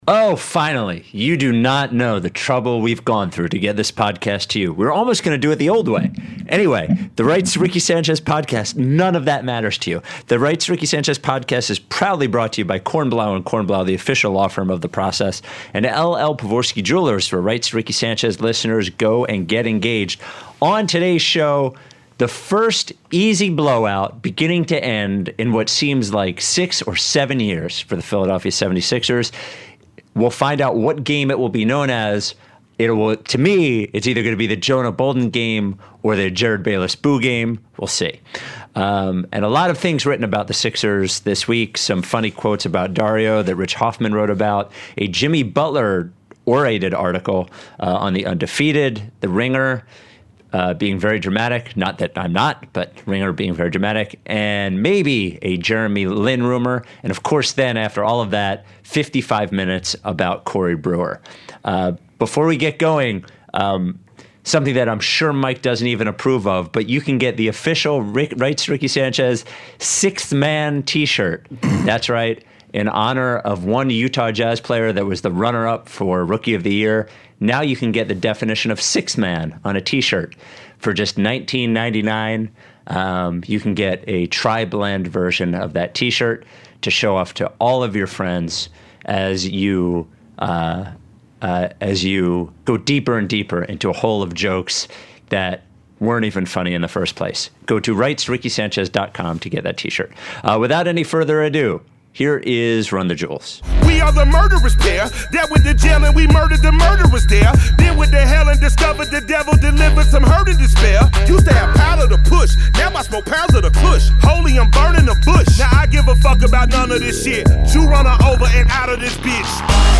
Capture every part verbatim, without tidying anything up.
Oh, finally. You do not know the trouble we've gone through to get this podcast to you. We're almost going to do it the old way. Anyway, the Rights to Ricky Sanchez podcast, none of that matters to you. The Rights to Ricky Sanchez podcast is proudly brought to you by Kornblau and Kornblau, the official law firm of The Process, and L L Pavorsky Jewelers. For Rights to Ricky Sanchez listeners, go and get engaged. On today's show, the first easy blowout beginning to end in what seems like six or seven years for the Philadelphia seventy-sixers. We'll find out what game it will be known as. It will, to me, it's either going to be the Jonah Bolden game or the Jared Bayless Boo game. We'll see. Um, and a lot of things written about the Sixers this week. Some funny quotes about Dario that Rich Hoffman wrote about. A Jimmy Butler orated article uh, on the Undefeated, The Ringer, Uh, being very dramatic. Not that I'm not, but Ringer being very dramatic. And maybe a Jeremy Lin rumor. And of course, then after all of that, fifty-five minutes about Corey Brewer. Uh, before we get going, um, something that I'm sure Mike doesn't even approve of, but you can get the official Rick, Rights to Ricky Sanchez sixth man t-shirt. That's right. In honor of one Utah Jazz player that was the runner-up for Rookie of the Year. Now you can get the definition of six man on a t-shirt for just nineteen ninety-nine. Um, you can get a tri-blend version of that t-shirt to show off to all of your friends as you uh, uh, as you go deeper and deeper into a hole of jokes that weren't even funny in the first place. Go to rights ricky sanchez dot com to get that t-shirt. Uh, without any further ado, here is Run the Jewels. We are the murderous pair. That with the jail and we murdered the murderers there. Then with the hell and discovered the devil delivered some hurt and despair. Used to have powder to push. Now I smoke pounds of the kush. Holy, I'm burning the bush. Now I give a fuck about none of this shit. You run her over and out of this bitch.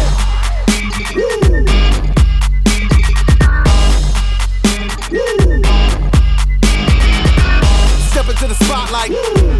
Woo. Woo. Step into the spotlight. Woo.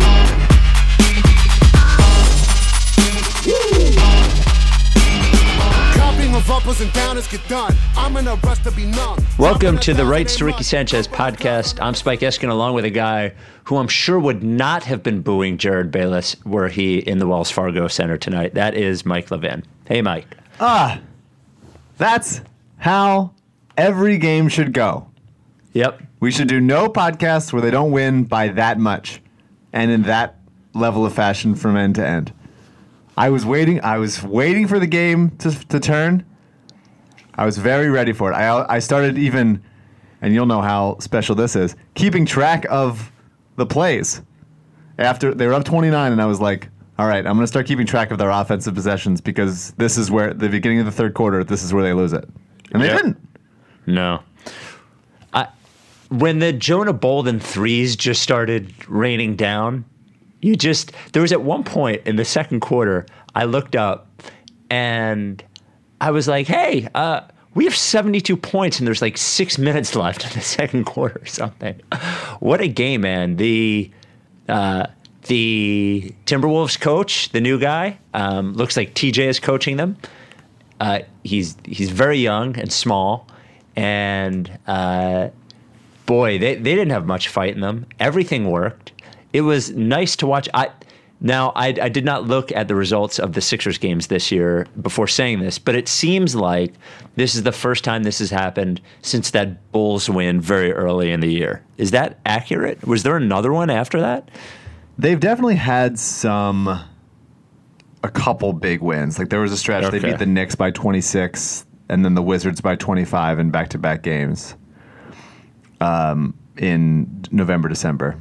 Welcome to the Rights to Ricky Sanchez podcast. I'm Spike Eskin, along with a guy who I'm sure would not have been booing Jared Bayless were he in the Wells Fargo Center tonight. That is Mike Levin. Hey, Mike. Ah, that's how every game should go. Yep. We should do no podcasts where they don't win by that much and in that level of fashion from end to end. I was waiting. I was waiting for the game to to turn. I was very ready for it. I I started even, and you'll know how special this is, keeping track of the plays. After they were up twenty-nine, and I was like, all right, I'm going to start keeping track of their offensive possessions because this is where, the beginning of the third quarter, this is where they lose it. And they yep. didn't. No. I, when the Jonah Bolden threes just started raining down, you just, there was at one point in the second quarter, I looked up and I was like, hey, uh, we have seventy-two points and there's like six minutes left in the second quarter or something. What a game, man. The uh, the Timberwolves coach, the new guy, um, looks like T J is coaching them. Uh, he's he's very young and small, and uh, boy, they, they didn't have much fight in them. Everything worked. It was nice to watch. I Now, I, I did not look at the results of the Sixers games this year before saying this, but it seems like this is the first time this has happened since that Bulls win very early in the year. Is that accurate? Was there another one after that? They've definitely had some, a couple big wins. Like there was a stretch, okay. They beat the Knicks by twenty-six and then the Wizards by twenty-five in back-to-back games um, in November, December.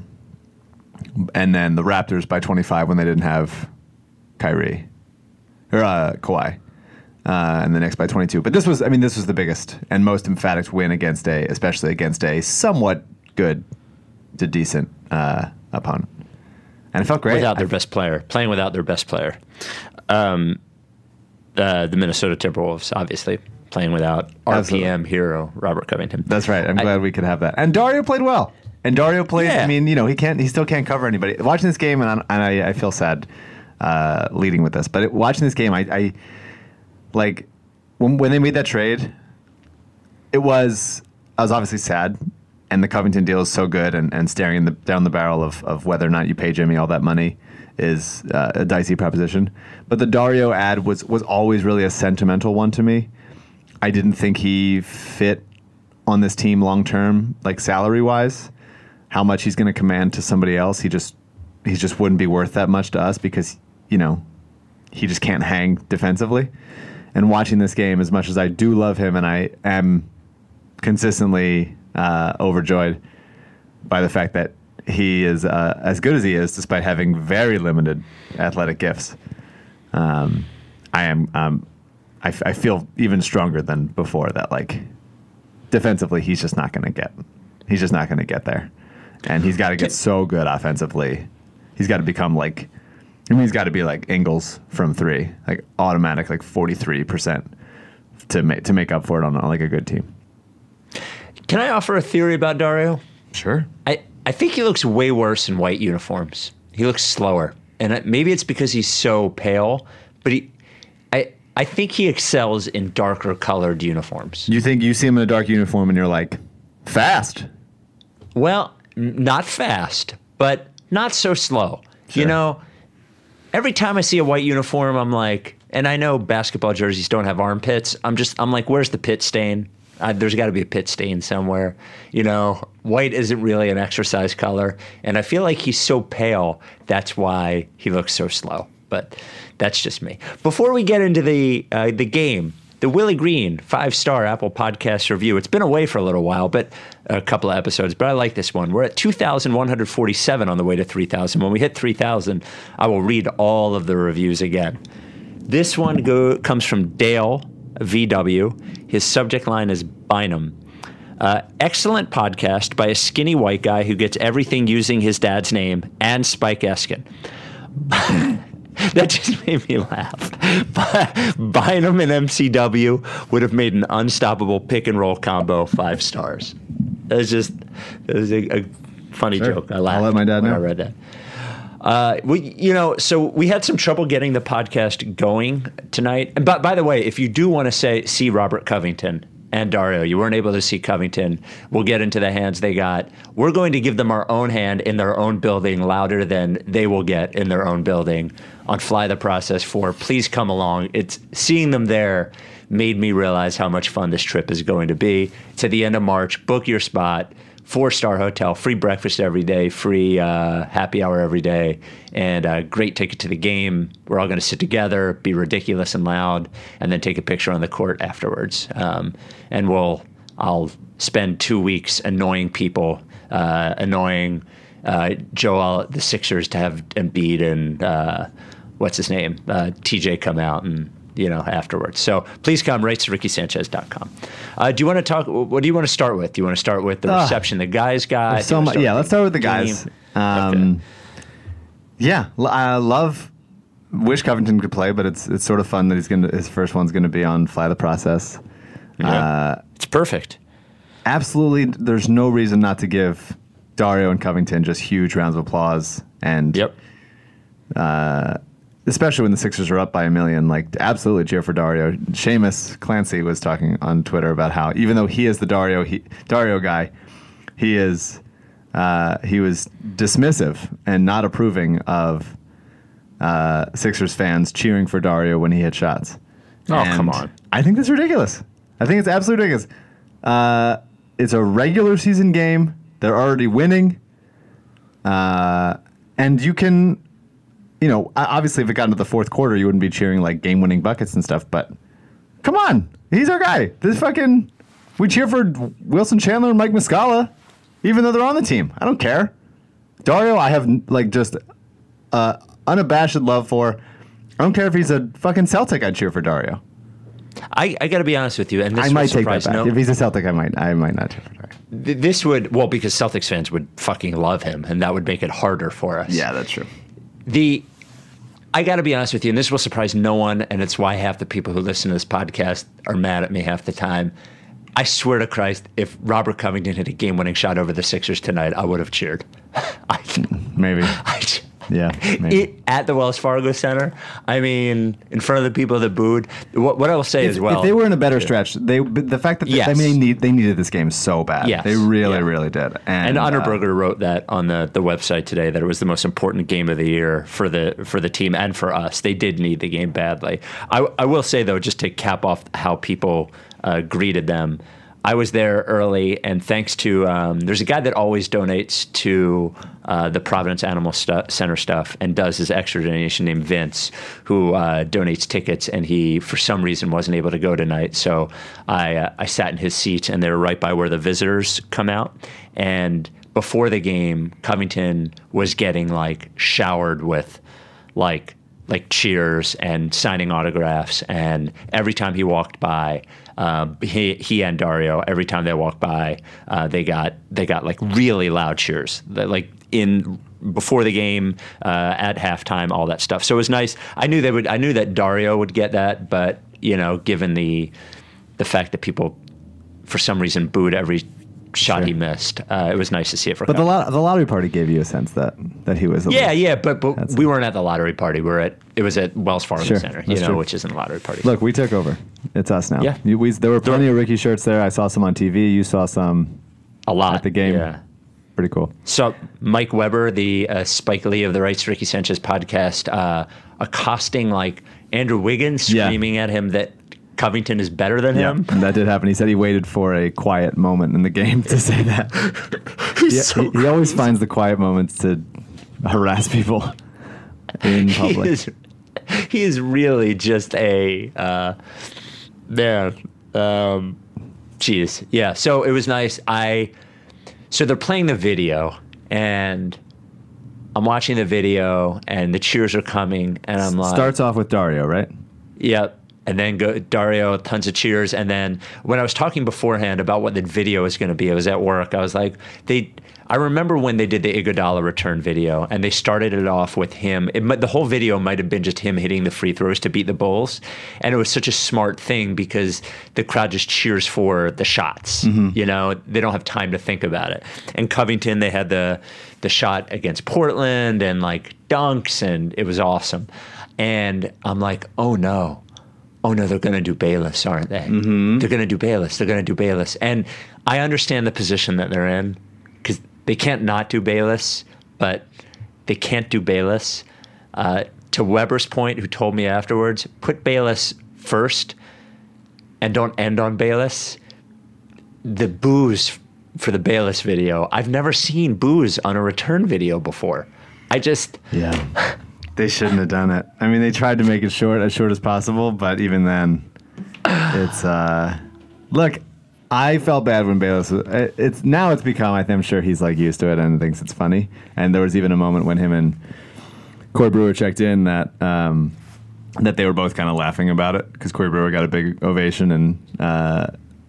And then the Raptors by twenty-five when they didn't have Kyrie or uh, Kawhi, uh, and the Knicks by twenty-two. But this was, I mean, this was the biggest and most emphatic win against a, especially against a somewhat good to decent uh, opponent. And it felt great. Without their I, best player, playing without their best player. Um, uh, the Minnesota Timberwolves, obviously, playing without R P M absolutely. Hero Robert Covington. That's right. I'm I, glad we could have that. And Dario played well. And Dario played. Yeah. I mean, you know, he can't. He still can't cover anybody. Watching this game, and, I'm, and I, I feel sad uh, leading with this, but it, watching this game, I, I like when when they made that trade. It was I was obviously sad and the Covington deal is so good, and, and staring the, down the barrel of, of whether or not you pay Jimmy all that money is uh, a dicey proposition. But the Dario ad was was always really a sentimental one to me. I didn't think he fit on this team long term, like salary wise. How much he's going to command to somebody else, he just he just wouldn't be worth that much to us because, you know, he just can't hang defensively. And watching this game, as much as I do love him, and I am consistently uh, overjoyed by the fact that he is uh, as good as he is, despite having very limited athletic gifts. Um, I am. Um, I, f- I feel even stronger than before that, like, defensively, he's just not going to get. He's just not going to get there, and he's got to get so good offensively. He's got to become like. I mean, he's got to be like Ingles from three, like automatic, like forty-three percent to make to make up for it on, on like a good team. Can I offer a theory about Dario? Sure. I, I think he looks way worse in white uniforms. He looks slower, and maybe it's because he's so pale. But he, I I think he excels in darker colored uniforms. You think you see him in a dark uniform and you're like, fast? Well, n- not fast, but not so slow. Sure. You know. Every time I see a white uniform, I'm like, and I know basketball jerseys don't have armpits. I'm just, I'm like, where's the pit stain? Uh, there's got to be a pit stain somewhere. You know, white isn't really an exercise color. And I feel like he's so pale, that's why he looks so slow. But that's just me. Before we get into the uh, the game, the Willie Green five-star Apple Podcast review. It's been away for a little while, but a couple of episodes, but I like this one. We're at two thousand one hundred forty-seven on the way to three thousand. When we hit three thousand, I will read all of the reviews again. This one go, comes from Dale V W. His subject line is Bynum. Uh, excellent podcast by a skinny white guy who gets everything using his dad's name and Spike Eskin. That just made me laugh. Bynum and M C W would have made an unstoppable pick and roll combo, five stars. It was just, it was a, a funny sure. joke. I laughed. I'll let my dad when know. I read that. Uh, we, you know, so we had some trouble getting the podcast going tonight. And by, by the way, if you do want to say see Robert Covington and Dario, you weren't able to see Covington, we'll get into the hands they got. We're going to give them our own hand in their own building, louder than they will get in their own building on Fly the Process four. Please come along. It's seeing them there made me realize how much fun this trip is going to be. It's at the end of March. Book your spot. Four-star hotel, free breakfast every day, free uh, happy hour every day, and a great ticket to the game. We're all going to sit together, be ridiculous and loud, and then take a picture on the court afterwards. Um, and we'll, I'll spend two weeks annoying people, uh, annoying uh, Joel, the Sixers, to have Embiid and uh, what's his name, uh, T J come out and. You know, afterwards. So please come, rights to Ricky Sanchez dot com. Uh, do you want to talk? What do you want to start with? Do you want to start with the reception the guys got? So much, yeah, let's start with the guys. Um, okay. Yeah, I love. Wish Covington could play, but it's it's sort of fun that he's gonna his first one's gonna be on Fly the Process. Yeah, uh, it's perfect. Absolutely, there's no reason not to give Dario and Covington just huge rounds of applause. And yep. Uh, Especially when the Sixers are up by a million, like absolutely cheer for Dario. Seamus Clancy was talking on Twitter about how even though he is the Dario he, Dario guy, he is uh, he was dismissive and not approving of uh, Sixers fans cheering for Dario when he hit shots. Oh, and come on! I think that's ridiculous. I think it's absolutely ridiculous. Uh, it's a regular season game. They're already winning, uh, and you can. You know, obviously, if it got into the fourth quarter, you wouldn't be cheering like game-winning buckets and stuff. But come on, he's our guy. This fucking we cheer for Wilson Chandler and Mike Muscala, even though they're on the team. I don't care. Dario, I have like just uh, unabashed love for. I don't care if he's a fucking Celtic. I'd cheer for Dario. I, I got to be honest with you, and this I might take surprise that back. No, if he's a Celtic, I might I might not cheer for Dario. Th- this would well because Celtics fans would fucking love him, and that would make it harder for us. Yeah, that's true. The I got to be honest with you, and this will surprise no one, and it's why half the people who listen to this podcast are mad at me half the time. I swear to Christ, if Robert Covington hit a game-winning shot over the Sixers tonight, I would have cheered. I, Maybe. I, Yeah, it, at the Wells Fargo Center. I mean, in front of the people that booed. What, what I will say if, as well, if they were in a better stretch, they the fact that they, yes. I mean, they, need, they needed this game so bad. Yes. They really, yeah. really did. And, and uh, Unterberger wrote that on the, the website today, that it was the most important game of the year for the for the team and for us. They did need the game badly. I, I will say, though, just to cap off how people uh, greeted them, I was there early, and thanks to um, there's a guy that always donates to uh, the Providence Animal stu- Center stuff and does his extra donation named Vince, who uh, donates tickets, and he for some reason wasn't able to go tonight. So I uh, I sat in his seat, and they were right by where the visitors come out. And before the game, Covington was getting like showered with like like cheers and signing autographs, and every time he walked by. Um, he he and Dario, every time they walked by, uh, they got they got like really loud cheers, like in before the game, uh, at halftime, all that stuff. So it was nice. I knew they would. I knew that Dario would get that, but you know, given the the fact that people for some reason booed every shot sure. he missed, uh, it was nice to see it for. But the, lot, the lottery party gave you a sense that that he was. A yeah, little, yeah, but but we weren't at the lottery party. We were at it was at Wells Fargo sure, Center, you know, true. which isn't a lottery party. Look, we took over. It's us now. Yeah, you, we, there were plenty of Ricky shirts there. I saw some on T V. You saw some. A lot at the game. Yeah, pretty cool. So Mike Weber, the uh, Spike Lee of the Rights to Ricky Sanchez podcast, uh, accosting like Andrew Wiggins, screaming yeah. at him that Covington is better than yeah, him. And that did happen. He said he waited for a quiet moment in the game to say that. he, so he, he always finds the quiet moments to harass people in public. He is, he is really just a uh, man. Um, geez, yeah. So it was nice. I so they're playing the video, and I'm watching the video, and the cheers are coming, and I'm like, starts off with Dario, right? Yep. And then go, Dario, tons of cheers. And then when I was talking beforehand about what the video was going to be, I was at work. I was like, they. I remember when they did the Iguodala return video, and they started it off with him. It, the whole video might have been just him hitting the free throws to beat the Bulls. And it was such a smart thing because the crowd just cheers for the shots. Mm-hmm. You know, they don't have time to think about it. And Covington, they had the the shot against Portland and like dunks, and it was awesome. And I'm like, oh no. Oh, no, they're going to do Bayless, aren't they? Mm-hmm. They're going to do Bayless. They're going to do Bayless. And I understand the position that they're in because they can't not do Bayless, but they can't do Bayless. Uh, to Weber's point, who told me afterwards, put Bayless first and don't end on Bayless. The boos for the Bayless video, I've never seen boos on a return video before. I just... Yeah. They shouldn't have done it. I mean, they tried to make it short, as short as possible, but even then, it's uh, look. I felt bad when Bayless. Was, it's now it's become. I think I'm sure he's like used to it and thinks it's funny. And there was even a moment when him and Corey Brewer checked in that um, that they were both kind of laughing about it because Corey Brewer got a big ovation and uh,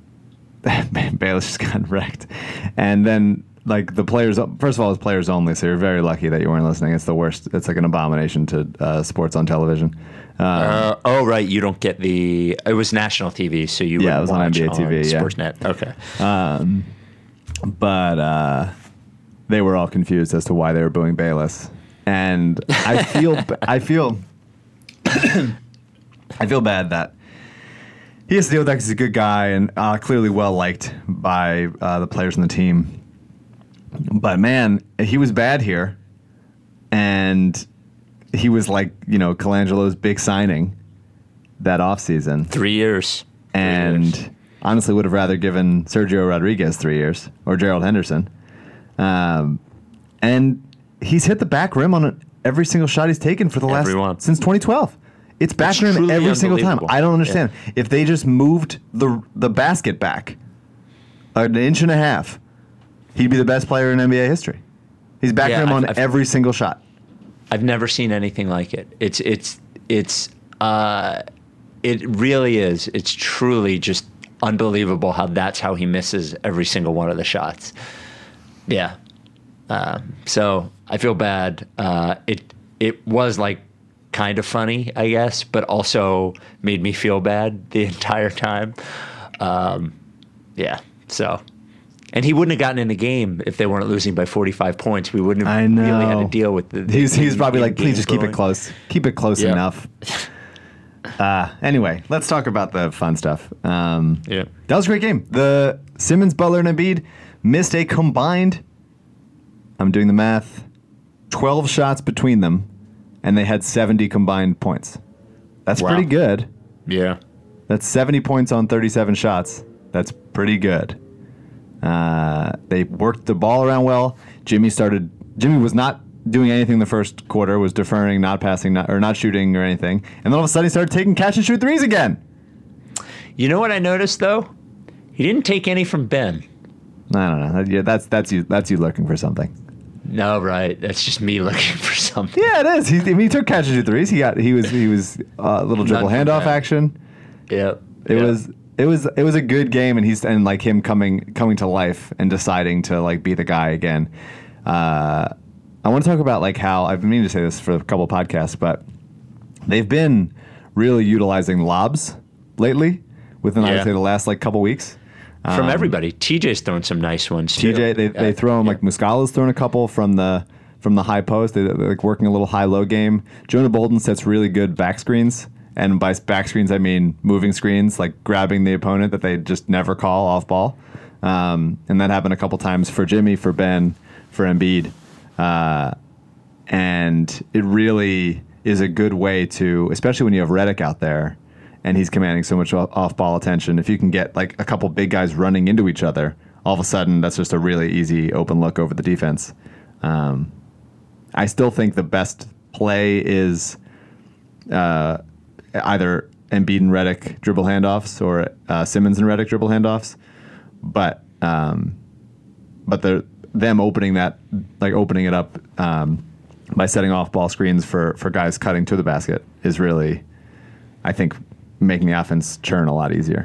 Bayless just got wrecked. And then. Like the players, first of all, it's players only, so you're very lucky that you weren't listening. It's the worst. It's like an abomination to uh, sports on television. Um, uh, oh, right. You don't get the. It was national T V, so you yeah, would it was on N B A T V, yeah. Sportsnet. Okay. Um, but uh, they were all confused as to why they were booing Bayless, and I feel, I feel, I feel bad that. He has to deal with that because he's a good guy and uh, clearly well liked by uh, the players on the team. But man, he was bad here, and he was like, you know, Colangelo's big signing that offseason. Three years. And three years. Honestly would have rather given Sergio Rodriguez three years or Gerald Henderson. Um, and he's hit the back rim on every single shot he's taken for the last Everyone. since twenty twelve. It's back It's rim every single time. I don't understand. Yeah. If they just moved the the basket back an inch and a half, he'd be the best player in N B A history. He's back yeah, rim on I've, every single shot. I've never seen anything like it. It's it's it's uh, it really is. It's truly just unbelievable how that's how he misses every single one of the shots. Yeah. Uh, so I feel bad. Uh, it it was like kind of funny, I guess, but also made me feel bad the entire time. Um, yeah. So And he wouldn't have gotten in the game if they weren't losing by forty-five points. We wouldn't have I know. really had to deal with the. the he's he's in, probably in like, please just keep going. it close. Keep it close Yeah. enough. Uh, anyway, let's talk about the fun stuff. Um, Yeah. That was a great game. The Simmons, Butler, and Embiid missed a combined, I'm doing the math, twelve shots between them, and they had seventy combined points. That's Wow. pretty good. Yeah. That's seventy points on thirty-seven shots. That's pretty good. Uh, they worked the ball around well. Jimmy started. Jimmy was not doing anything the first quarter. Was deferring, not passing, not, or not shooting or anything. And then all of a sudden, he started taking catch and shoot threes again. You know what I noticed though? He didn't take any from Ben. I don't know. Yeah, that's that's you. That's you looking for something. No, right. That's just me looking for something. Yeah, it is. He, I mean, he took catch and shoot threes. He got. He was. He was a uh, little dribble Not handoff bad. action. Yep. It Yep. was. It was. It was a good game, and he's and like him coming coming to life and deciding to like be the guy again. Uh, I want to talk about like how I've been meaning to say this for a couple of podcasts, but they've been really utilizing lobs lately. Within I Yeah. would say the last like couple weeks. From Um, everybody. T J's throwing some nice ones too. T J, they, they Uh, throw him yeah. like Muscala's thrown a couple from the from the high post. They, they're like working a little high low game. Jonah Bolden sets really good back screens, and by back screens I mean moving screens, like grabbing the opponent that they just never call off ball. Um, and that happened a couple times for Jimmy, for Ben, for Embiid, uh, and it really is a good way to, especially when you have Redick out there. And he's commanding so much off-ball attention. If you can get like a couple big guys running into each other, all of a sudden that's just a really easy open look over the defense. Um, I still think the best play is uh, either Embiid and Redick dribble handoffs or uh, Simmons and Redick dribble handoffs. But um, but the them opening that like opening it up um, by setting off ball screens for for guys cutting to the basket is really, I think, making the offense churn a lot easier.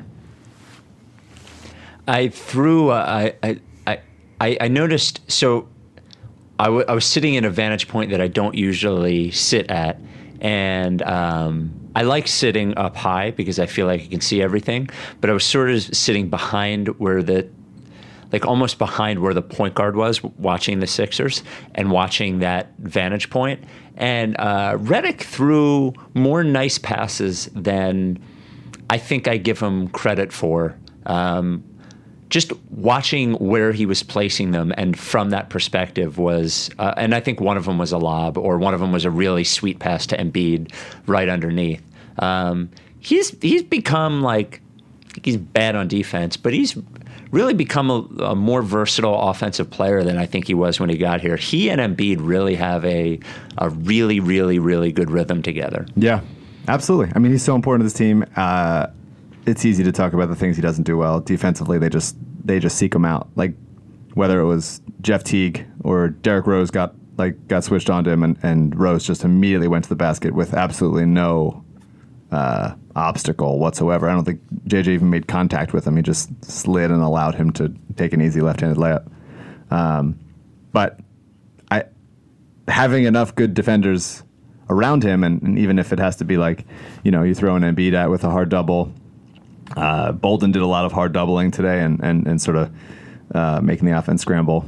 I threw. Uh, I, I I I noticed. So I, w- I was sitting in a vantage point that I don't usually sit at, and um, I like sitting up high because I feel like I can see everything. But I was sort of sitting behind where the, like almost behind where the point guard was, watching the Sixers and watching that vantage point. And uh, Redick threw more nice passes than I think I give him credit for. Um, just watching where he was placing them, and from that perspective was, uh, and I think one of them was a lob, or one of them was a really sweet pass to Embiid right underneath. Um, he's he's become like, he's bad on defense, but he's really become a, a more versatile offensive player than I think he was when he got here. He and Embiid really have a a really, really, really good rhythm together. Yeah, absolutely. I mean, he's so important to this team. Uh, it's easy to talk about the things he doesn't do well. Defensively, they just they just seek him out. Like whether it was Jeff Teague or Derrick Rose got like got switched onto him, and, and Rose just immediately went to the basket with absolutely no uh, obstacle whatsoever. I don't think J J even made contact with him. He just slid and allowed him to take an easy left-handed layup. Um, but I having enough good defenders around him, and, and even if it has to be like, you know, you throw an Embiid at with a hard double. Uh, Bolden did a lot of hard doubling today and, and, and sort of uh, making the offense scramble.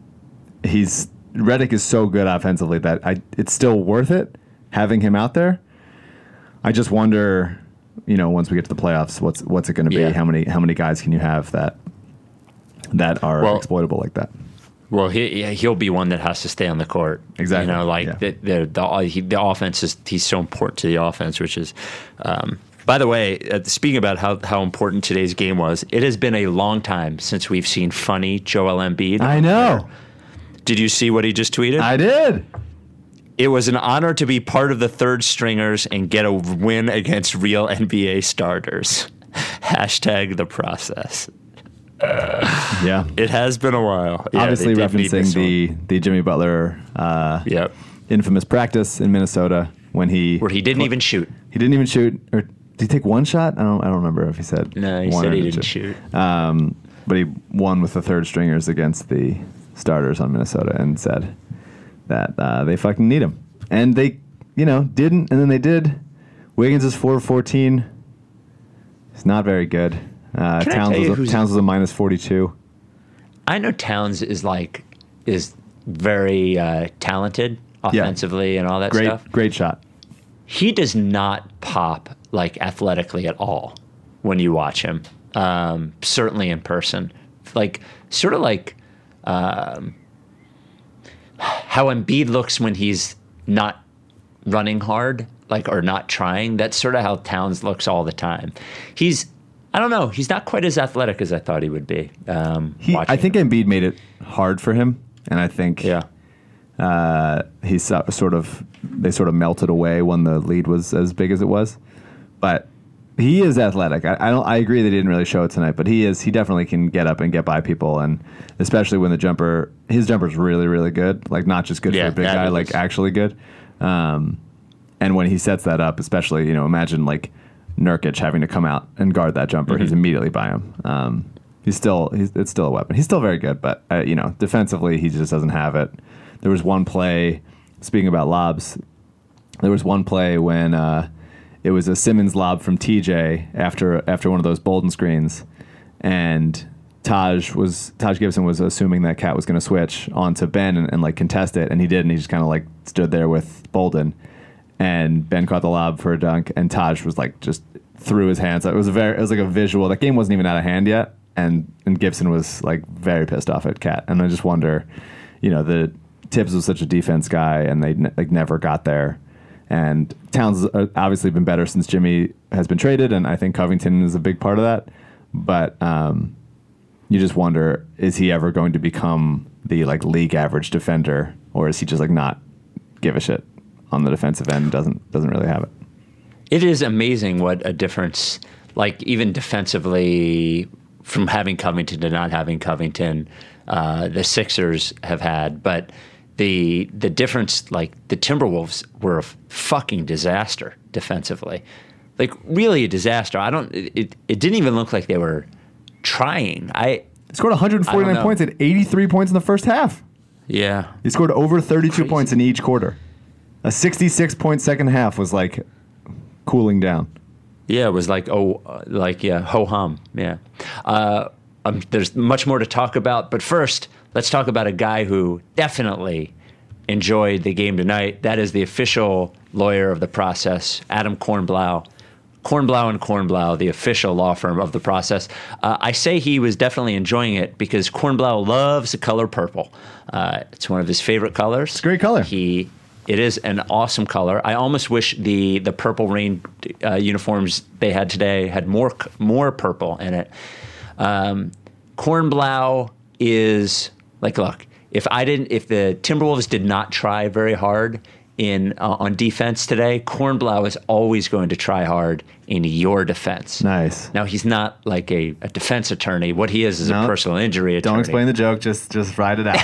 He's Redick is so good offensively that I it's still worth it having him out there. I just wonder, you know, once we get to the playoffs, what's what's it going to be? Yeah. How many how many guys can you have that that are Well, exploitable like that? Well, he yeah, he'll be one that has to stay on the court. Exactly, You know, like yeah. the the the, he, the offense is he's so important to the offense, which is. Um, by the way, uh, speaking about how, how important today's game was, it has been a long time since we've seen funny Joel Embiid. I know. Did you see what he just tweeted? I did. It was an honor to be part of the third stringers and get a win against real N B A starters. Hashtag the process. Yeah. It has been a while. Yeah, Obviously they did need referencing this the, the Jimmy Butler uh, one. Yep. infamous practice in Minnesota when he Where he didn't even shoot. he didn't even shoot, or did he take one shot? I don't I don't remember if he said No, he one said or he two. didn't shoot. Um, but he won with the third stringers against the starters on Minnesota and said that uh, they fucking need him. And they, you know, didn't, and then they did. Wiggins is four of fourteen. He's not very good. Uh, Can I Towns tell you was a, who's- Towns was a minus forty-two. I know Towns is like is very uh, talented offensively yeah. and all that great, stuff. Great shot. He does not pop like athletically at all when you watch him. Um, certainly in person, like sort of like um, how Embiid looks when he's not running hard, like or not trying. That's sort of how Towns looks all the time. He's, I don't know, he's not quite as athletic as I thought he would be. Um, he, I think him. Embiid made it hard for him, and I think yeah. Uh, he sort of they sort of melted away when the lead was as big as it was, but he is athletic. I, I don't. I agree they didn't really show it tonight, but he is. He definitely can get up and get by people, and especially when the jumper, his jumper is really, really good. Like not just good yeah, for a big guy, is. like actually good. Um, and when he sets that up, especially you know, imagine like Nurkic having to come out and guard that jumper. Mm-hmm. He's immediately by him. Um, he's still. He's it's still a weapon. He's still very good, but uh, you know, defensively, he just doesn't have it. There was one play, speaking about lobs, there was one play when uh, it was a Simmons lob from T J after after one of those Bolden screens, and Taj was Taj Gibson was assuming that Cat was going to switch onto Ben and, and like contest it, and he did, and he just kind of like stood there with Bolden, and Ben caught the lob for a dunk, and Taj was like just threw his hands. It was a very it was like a visual. That game wasn't even out of hand yet, and and Gibson was like very pissed off at Cat, and I just wonder, you know, the Tibbs was such a defense guy, and they ne- like never got there. And Towns has obviously been better since Jimmy has been traded, and I think Covington is a big part of that. But um, you just wonder, is he ever going to become the like league average defender, or is he just like not give a shit on the defensive end? Doesn't doesn't really have it. It is amazing what a difference, like even defensively, from having Covington to not having Covington, uh, the Sixers have had, but. The the difference, like the Timberwolves were a fucking disaster defensively, like really a disaster. I don't. It it didn't even look like they were trying. I he scored one hundred forty-nine points at eighty-three points in the first half. Yeah, he scored over thirty-two Crazy. points in each quarter. A sixty-six point second half was like cooling down. Yeah, it was like oh, like yeah, ho hum. Yeah, uh, um, there's much more to talk about, but first. Let's talk about a guy who definitely enjoyed the game tonight. That is the official lawyer of the process, Adam Kornblau. Kornblau and Kornblau, the official law firm of the process. Uh, I say he was definitely enjoying it because Kornblau loves the color purple. Uh, it's one of his favorite colors. It's a great color. He, it is an awesome color. I almost wish the the Purple Rain uh, uniforms they had today had more more purple in it. Um, Kornblau is... Like, look, if I didn't, if the Timberwolves did not try very hard in uh, on defense today, Kornblau is always going to try hard in your defense. Nice. Now he's not like a, a defense attorney. What he is is nope. a personal injury attorney. Don't explain the joke. Just just ride it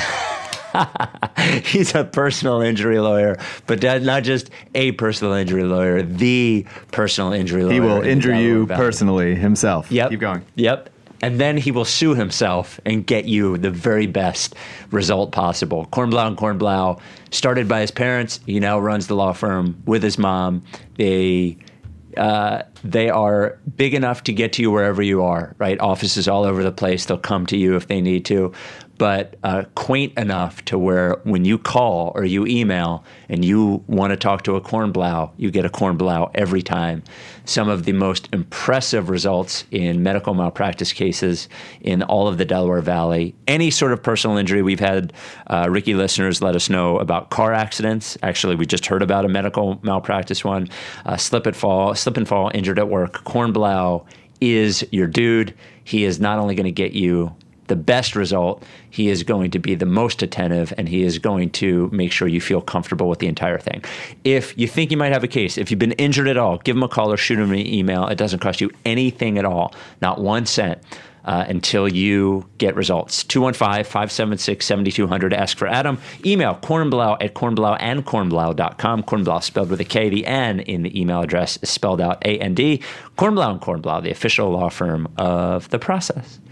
out. He's a personal injury lawyer, but not just a personal injury lawyer, the personal injury lawyer. He will injure you personally himself. Yep. Keep going. Yep. And then he will sue himself and get you the very best result possible. Kornblau and Kornblau, started by his parents. He now runs the law firm with his mom. They uh, they are big enough to get to you wherever you are, right? Offices all over the place. They'll come to you if they need to. But uh, quaint enough to where when you call or you email and you want to talk to a Kornblau, you get a Kornblau every time. Some of the most impressive results in medical malpractice cases in all of the Delaware Valley. Any sort of personal injury. We've had uh, Ricky listeners let us know about car accidents. Actually, we just heard about a medical malpractice one. Uh, slip and fall, slip and fall, injured at work. Kornblau is your dude. He is not only going to get you the best result, he is going to be the most attentive, and he is going to make sure you feel comfortable with the entire thing. If you think you might have a case, if you've been injured at all, give him a call or shoot him an email. It doesn't cost you anything at all, not one cent, uh, until you get results. two one five, five seven six, seven two zero zero. Ask for Adam. Email Kornblau at kornblau and kornblau dot com. Kornblau spelled with a K. The N in the email address is spelled out A N D. Kornblau and Kornblau, the official law firm of the process.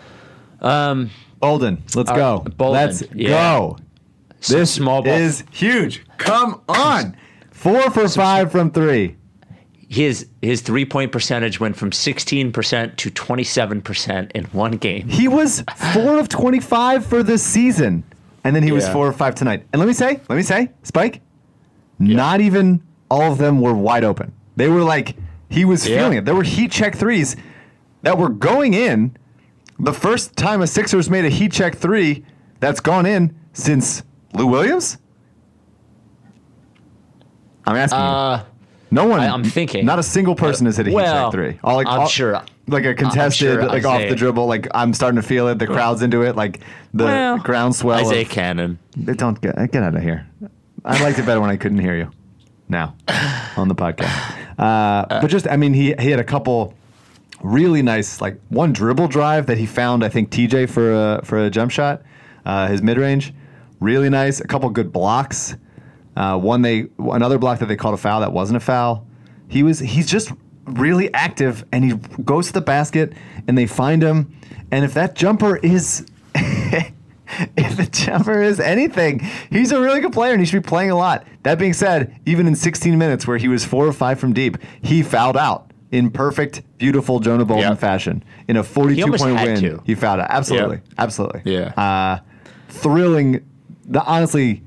Um, Bolden, let's uh, go. Bolden, let's yeah. go. Some this small ball. is huge. Come on. Four for five from three. his his three point percentage went from sixteen percent to twenty-seven percent in one game. He was four of twenty-five for this season, and then he yeah. was four of five tonight. And let me say, let me say, Spike, yeah. not even all of them were wide open. They were like, he was yeah. feeling it. There were heat check threes that were going in. The first time a Sixers made a heat check three that's gone in since Lou Williams? I'm asking uh, you. No one. I, I'm thinking. Not a single person has hit a heat well, check three. All, like, I'm all, sure. Like a contested, sure like Isaiah. Off the dribble. Like I'm starting to feel it. The crowd's into it. Like the well, groundswell. Isaiah of, Cannon. Don't get get out of here. I liked it better when I couldn't hear you. Now on the podcast. Uh, uh, but just, I mean, he he had a couple really nice, like one dribble drive that he found, I think, T J for a, for a jump shot, uh, his mid-range. Really nice. A couple good blocks. Uh, one they another block that they called a foul that wasn't a foul. He was he's just really active, and he goes to the basket, and they find him. And if that jumper is if the jumper is anything, he's a really good player, and he should be playing a lot. That being said, even in sixteen minutes where he was four or five from deep, he fouled out in perfect, beautiful Jonah Bolden yep. fashion. In a forty-two point win, to. he fouled out. Absolutely. Yep. Absolutely. Yeah. Uh, thrilling. The honestly,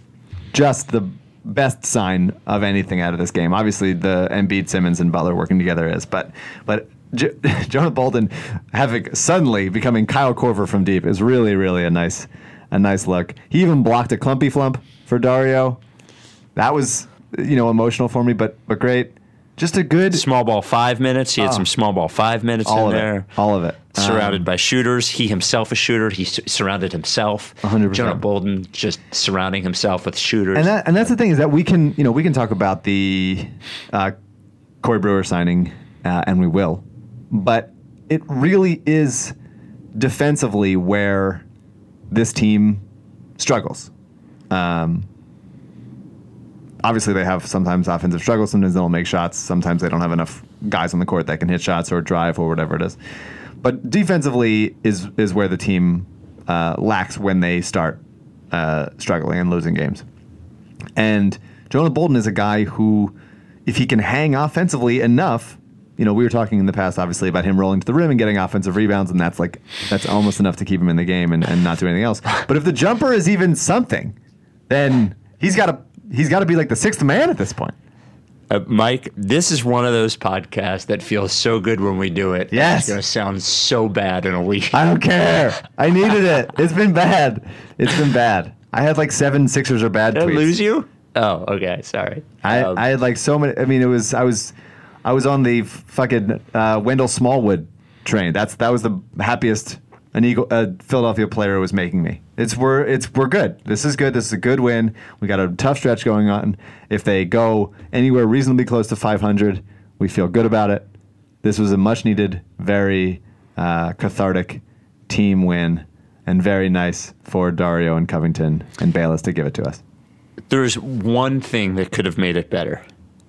just the best sign of anything out of this game. Obviously, the Embiid, Simmons, and Butler working together is, but but J- Jonah Bolden having suddenly becoming Kyle Korver from deep is really, really a nice a nice look. He even blocked a clumpy flump for Dario. That was, you know, emotional for me, but but great. Just a good small ball five minutes. He had oh, some small ball five minutes all in of there. It, all of it. Surrounded um, by shooters. He himself a shooter. He su- surrounded himself. one hundred percent. Jonah Bolden just surrounding himself with shooters. And that and that's the thing is that we can you know we can talk about the uh, Corey Brewer signing, uh, and we will, but it really is defensively where this team struggles. Um, Obviously, they have sometimes offensive struggles. Sometimes they don't make shots. Sometimes they don't have enough guys on the court that can hit shots or drive or whatever it is. But defensively is is where the team uh, lacks when they start uh, struggling and losing games. And Jonah Bolden is a guy who, if he can hang offensively enough, you know, we were talking in the past, obviously, about him rolling to the rim and getting offensive rebounds, and that's like that's almost enough to keep him in the game and, and not do anything else. But if the jumper is even something, then he's got to. He's got to be like the sixth man at this point. Uh, Mike, this is one of those podcasts that feels so good when we do it. Yes. It's going to sound so bad in a week. I don't care. I needed it. It's been bad. It's been bad. I had like seven Sixers are bad Did tweets. I lose you? Oh, okay. Sorry. I, um, I had like so many. I mean, it was, I was, I was on the fucking uh, Wendell Smallwood train. That's, that was the happiest an Eagle, a Philadelphia player was making me. It's we're it's we're good. This is good. This is a good win. We got a tough stretch going on. If they go anywhere reasonably close to five hundred, we feel good about it. This was a much needed, very uh, cathartic team win, and very nice for Dario and Covington and Bayless to give it to us. There's one thing that could have made it better.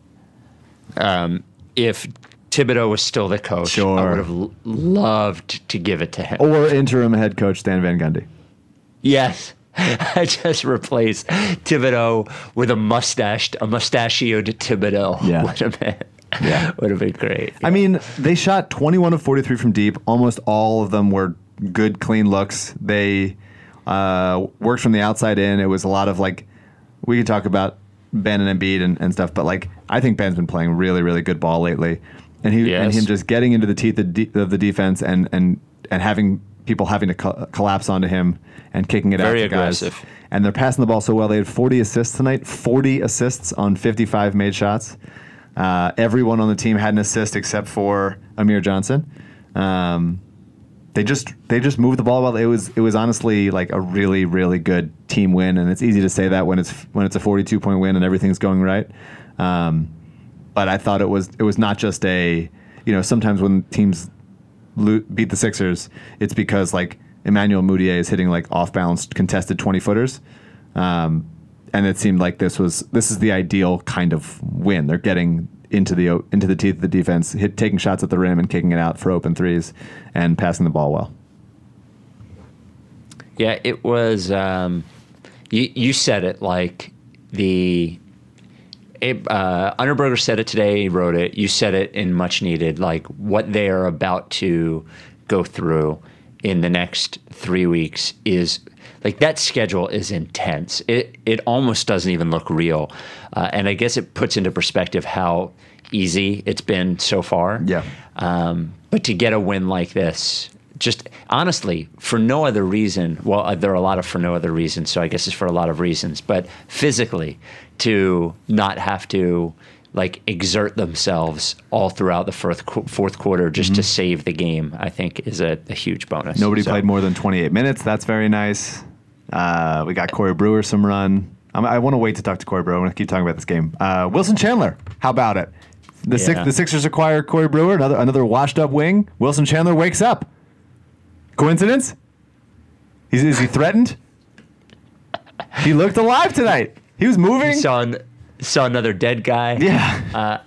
Um, if Thibodeau was still the coach, sure. I would have l- loved to give it to him. Or interim head coach Stan Van Gundy. Yes. I just replaced Thibodeau with a mustached, a mustachioed Thibodeau. Yeah. Would have been, yeah. would have been great. I mean, they shot twenty-one of forty-three from deep. Almost all of them were good, clean looks. They uh, worked from the outside in. It was a lot of like, we could talk about Ben and Embiid and, and stuff, but like, I think Ben's been playing really, really good ball lately. And he yes. and him just getting into the teeth of, de- of the defense and, and, and having people having to co- collapse onto him and kicking it Very out to aggressive. guys. And they're passing the ball so well. They had forty assists tonight, forty assists on fifty-five made shots. Uh, everyone on the team had an assist except for Amir Johnson. Um, they just they just moved the ball well. It was it was honestly like a really really good team win, and it's easy to say that when it's when it's a forty-two point win and everything's going right. Um, But I thought it was it was not just a, you know, sometimes when teams lo- beat the Sixers, it's because like Emmanuel Mudiay is hitting like off balance contested twenty footers, um, and it seemed like this was this is the ideal kind of win. They're getting into the into the teeth of the defense, hit taking shots at the rim and kicking it out for open threes, and passing the ball well. Yeah, it was. Um, you you said it like the. uh, Underberger said it today. He wrote it. You said it in much needed. Like what they are about to go through in the next three weeks is like that schedule is intense. It it almost doesn't even look real, uh, and I guess it puts into perspective how easy it's been so far. Yeah. Um, but to get a win like this, just honestly, for no other reason. Well, uh, there are a lot of for no other reasons. So I guess it's for a lot of reasons. But physically, to not have to like exert themselves all throughout the fourth fourth quarter just mm-hmm. to save the game, I think is a, a huge bonus. Nobody so. played more than twenty-eight minutes. That's very nice. Uh, we got Corey Brewer some run. I'm, I want to wait to talk to Corey Brewer. I want to keep talking about this game. Uh, Wilson Chandler, how about it? The, yeah. six, the Sixers acquire Corey Brewer, another another washed up wing. Wilson Chandler wakes up. Coincidence? He's, is he threatened? He looked alive tonight. He was moving. He saw, an, saw another dead guy. Yeah.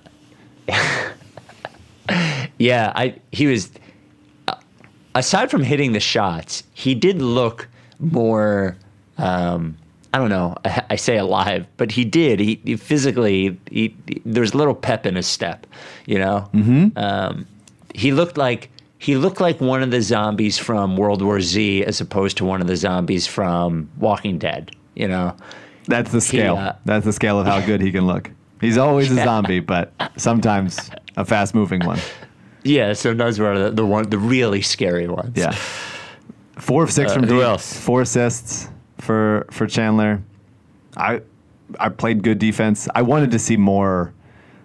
Uh, yeah, I he was. Uh, aside from hitting the shots, he did look more. Um, I don't know. I, I say alive, but he did. He, he physically. He, he, there's a little pep in his step. You know. Mm-hmm. Um, he looked like. He looked like one of the zombies from World War Z as opposed to one of the zombies from Walking Dead, you know? That's the scale. He, uh, That's the scale of how good he can look. He's always a zombie, but sometimes a fast-moving one. Yeah, sometimes one of the, the one, the really scary ones. Yeah. Four of six uh, from who deep. else? Four assists for for Chandler. I I played good defense. I wanted to see more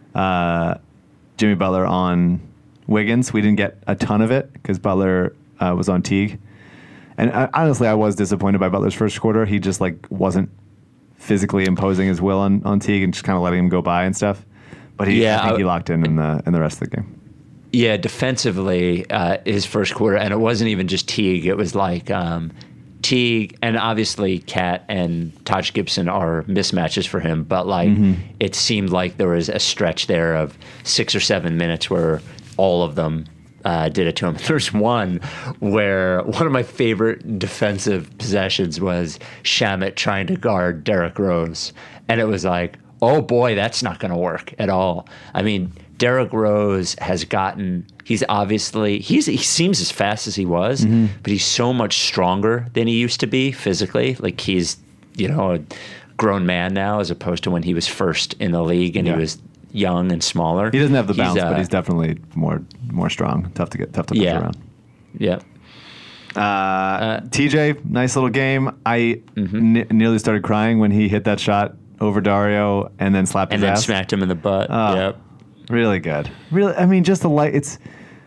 uh, Jimmy Butler on Wiggins. We didn't get a ton of it because Butler uh, was on Teague. And uh, honestly, I was disappointed by Butler's first quarter. He just like wasn't physically imposing his will on, on Teague and just kind of letting him go by and stuff. But he, yeah, I think I, he locked in in the in the rest of the game. Yeah, defensively, uh, his first quarter, and it wasn't even just Teague. It was like um, Teague, and obviously Cat and Taj Gibson are mismatches for him. But like, mm-hmm. it seemed like there was a stretch there of six or seven minutes where all of them uh, did it to him. There's one where one of my favorite defensive possessions was Shamet trying to guard Derrick Rose. And it was like, oh boy, that's not going to work at all. I mean, Derrick Rose has gotten, he's obviously, he's he seems as fast as he was, mm-hmm. but he's so much stronger than he used to be physically. Like he's, you know, a grown man now as opposed to when he was first in the league and yeah. he was young and smaller. He doesn't have the he's, bounce, uh, but he's definitely more more strong. Tough to get, tough to push yeah. around. Yeah. Uh, uh, T J, nice little game. I mm-hmm. n- nearly started crying when he hit that shot over Dario and then slapped and his then ass. smacked him in the butt. Oh, yep. Really good. Really, I mean, just the light. It's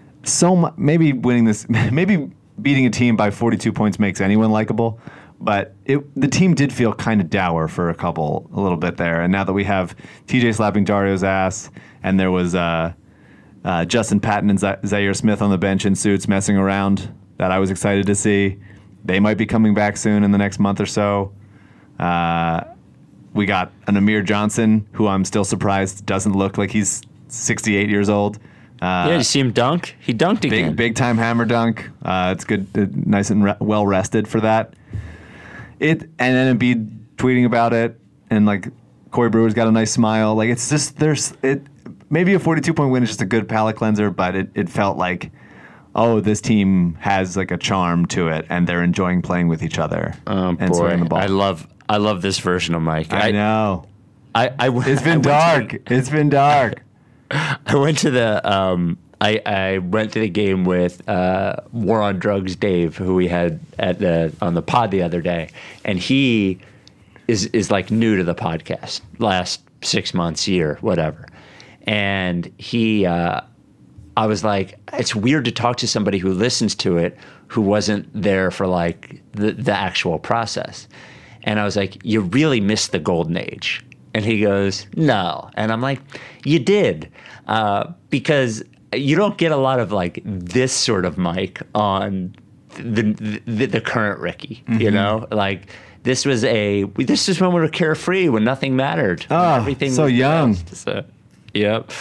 so much. Maybe winning this, maybe beating a team by forty-two points makes anyone likable. But it, the team did feel kind of dour for a couple, a little bit there. And now that we have T J slapping Dario's ass, and there was uh, uh, Justin Patton and Z- Zaire Smith on the bench in suits messing around, that I was excited to see. They might be coming back soon in the next month or so. Uh, we got an Amir Johnson, who I'm still surprised doesn't look like he's sixty-eight years old. Uh, yeah, you see him dunk? He dunked again. Big, big time hammer dunk. Uh, it's good, uh, nice and re- well rested for that. It and then Embiid tweeting about it, and like Corey Brewer's got a nice smile. Like it's just there's it. Maybe a forty-two point win is just a good palate cleanser, but it, it felt like, oh, this team has like a charm to it, and they're enjoying playing with each other. Oh and boy, the ball. I love I love this version of Mike. I, I know. I, I it's been I dark. To, it's been dark. I went to the. Um, I, I went to the game with uh, War on Drugs Dave, who we had at the on the pod the other day, and he is is like new to the podcast, last six months, year, whatever. And he, uh, I was like, it's weird to talk to somebody who listens to it who wasn't there for like the the actual process. And I was like, you really missed the golden age. And he goes, no. And I'm like, you did, uh, because. You don't get a lot of like this sort of mic on the the, the current Ricky, mm-hmm. you know, like this was a this is when we were carefree, when nothing mattered, oh, everything so was young. So, yep.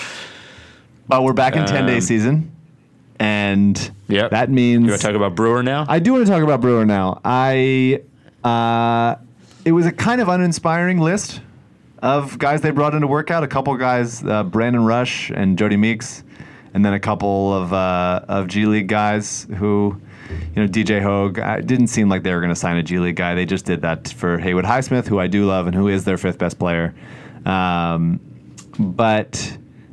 But we're back in ten day um, season, and yep. that means you want to talk about Brewer now? I do want to talk about Brewer now. I uh, it was a kind of uninspiring list of guys they brought in to work out. A couple guys, uh, Brandon Rush and Jody Meeks, and then a couple of uh, of G League guys who, you know, D J Hogue. I didn't seem like they were going to sign a G League guy. They just did that for Haywood Highsmith, who I do love and who is their fifth best player. Um, but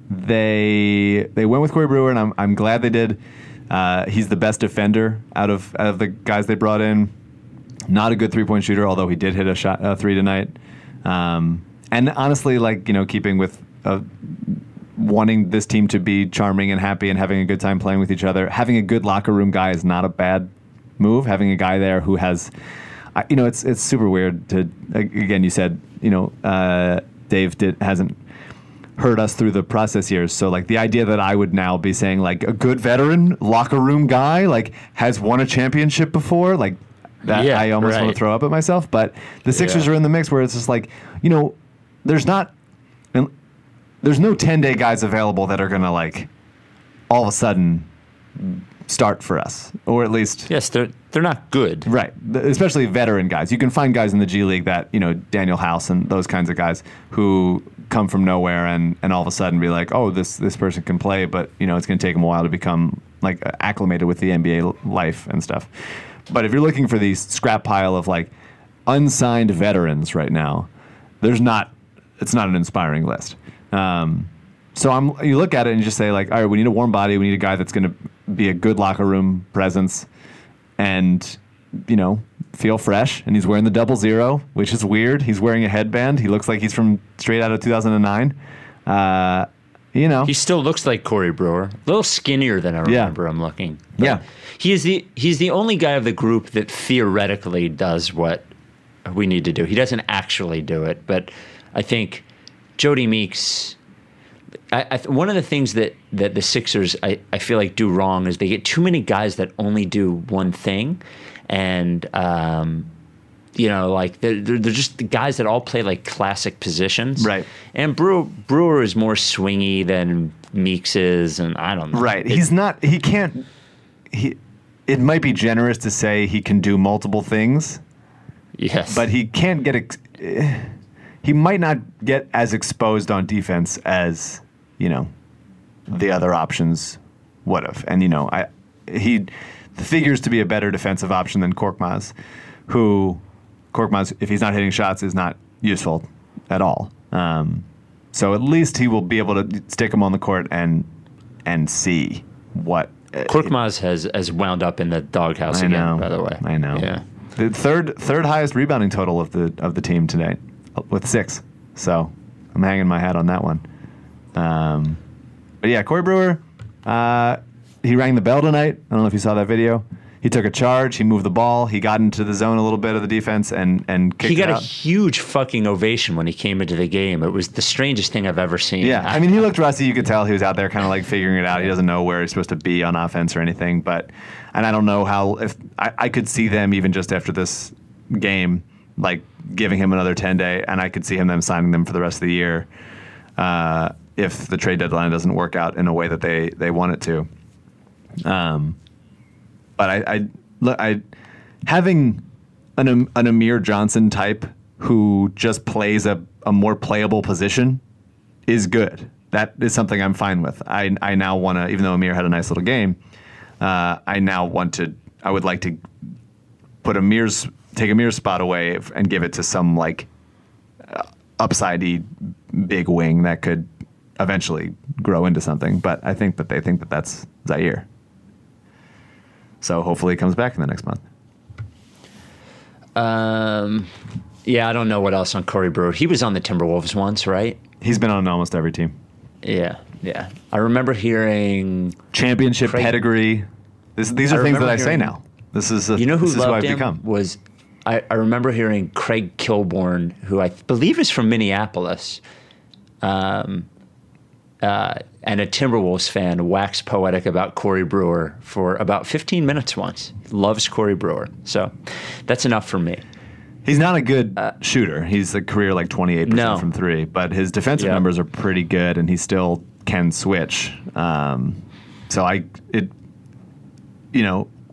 they they went with Corey Brewer, and I'm I'm glad they did. Uh, he's the best defender out of out of the guys they brought in. Not a good three-point shooter, although he did hit a shot uh, three tonight. Um, and honestly, like, you know, keeping with uh, wanting this team to be charming and happy and having a good time playing with each other, having a good locker room guy is not a bad move. Having a guy there who has, uh, you know, it's it's super weird to. Again, you said, you know, uh, Dave did hasn't heard us through the process years. So, like, the idea that I would now be saying, like, a good veteran locker room guy, like, has won a championship before, like, that yeah, I almost right. want to throw up at myself. But the Sixers yeah. are in the mix where it's just like, you know, there's not, there's no ten-day guys available that are going to, like, all of a sudden start for us. Or at least... Yes, they're they're not good. Right. Especially veteran guys. You can find guys in the G League that, you know, Daniel House and those kinds of guys who come from nowhere and, and all of a sudden be like, oh, this this person can play, but, you know, it's going to take them a while to become, like, acclimated with the N B A life and stuff. But if you're looking for these scrap pile of, like, unsigned veterans right now, there's not, it's not an inspiring list. Um, so I'm, you look at it and you just say, like, all right, we need a warm body. We need a guy that's going to be a good locker room presence and, you know, feel fresh. And he's wearing the double zero, which is weird. He's wearing a headband. He looks like he's from straight out of two thousand nine. Uh, you know, he still looks like Corey Brewer, a little skinnier than I remember yeah. him looking. But yeah, he is the he's the only guy of the group that theoretically does what we need to do. He doesn't actually do it, but I think Jody Meeks. I, I, one of the things that, that the Sixers I, I feel like do wrong is they get too many guys that only do one thing, and um, you know, like they're, they're they're just the guys that all play like classic positions, right? And Brewer Brewer is more swingy than Meeks is, and I don't know. Right, it, he's not. He can't. He. It might be generous to say he can do multiple things. Yes, but he can't get. Ex- he might not get as exposed on defense as, you know, the other options would have. And, you know, I he figures to be a better defensive option than Korkmaz, who Korkmaz, if he's not hitting shots, is not useful at all. Um, so at least he will be able to stick him on the court and and see what. Uh, Korkmaz has has wound up in the doghouse I again. know, By the way, I know. Yeah, the third third highest rebounding total of the of the team tonight, with six. So I'm hanging my hat on that one. Um, but yeah, Corey Brewer, uh, he rang the bell tonight. I don't know if you saw that video. He took a charge. He moved the ball. He got into the zone a little bit of the defense and and kicked he got it a out. huge fucking ovation when he came into the game. It was the strangest thing I've ever seen. Yeah, I mean, he looked rusty. You could tell he was out there kind of like figuring it out. He doesn't know where he's supposed to be on offense or anything. But, and I don't know how, if I, I could see them even just after this game, like giving him another ten day, and I could see him them signing them for the rest of the year uh, if the trade deadline doesn't work out in a way that they, they want it to. Um, but I, I, look, I having an an Amir Johnson type who just plays a, a more playable position is good. That is something I'm fine with. I I now want to, even though Amir had a nice little game, uh, I now want to. I would like to put Amir's take Amir's spot away and give it to some like uh, upsidey big wing that could eventually grow into something. But I think that they think that that's Zaire. So hopefully he comes back in the next month. Um, yeah, I don't know what else on Corey Brewer. He was on the Timberwolves once, right? He's been on almost every team. Yeah, yeah. I remember hearing championship Craig, pedigree. This, these are I things that I hearing, say now. This is a, you know who this is who loved I've him become. Was I, I remember hearing Craig Kilborn, who I believe is from Minneapolis, um, uh, and a Timberwolves fan, wax poetic about Corey Brewer for about fifteen minutes once. Loves Corey Brewer, so that's enough for me. He's not a good uh, shooter. He's a career like twenty-eight percent no. from three, but his defensive yeah. numbers are pretty good, and he still can switch. Um, so I, it, you know,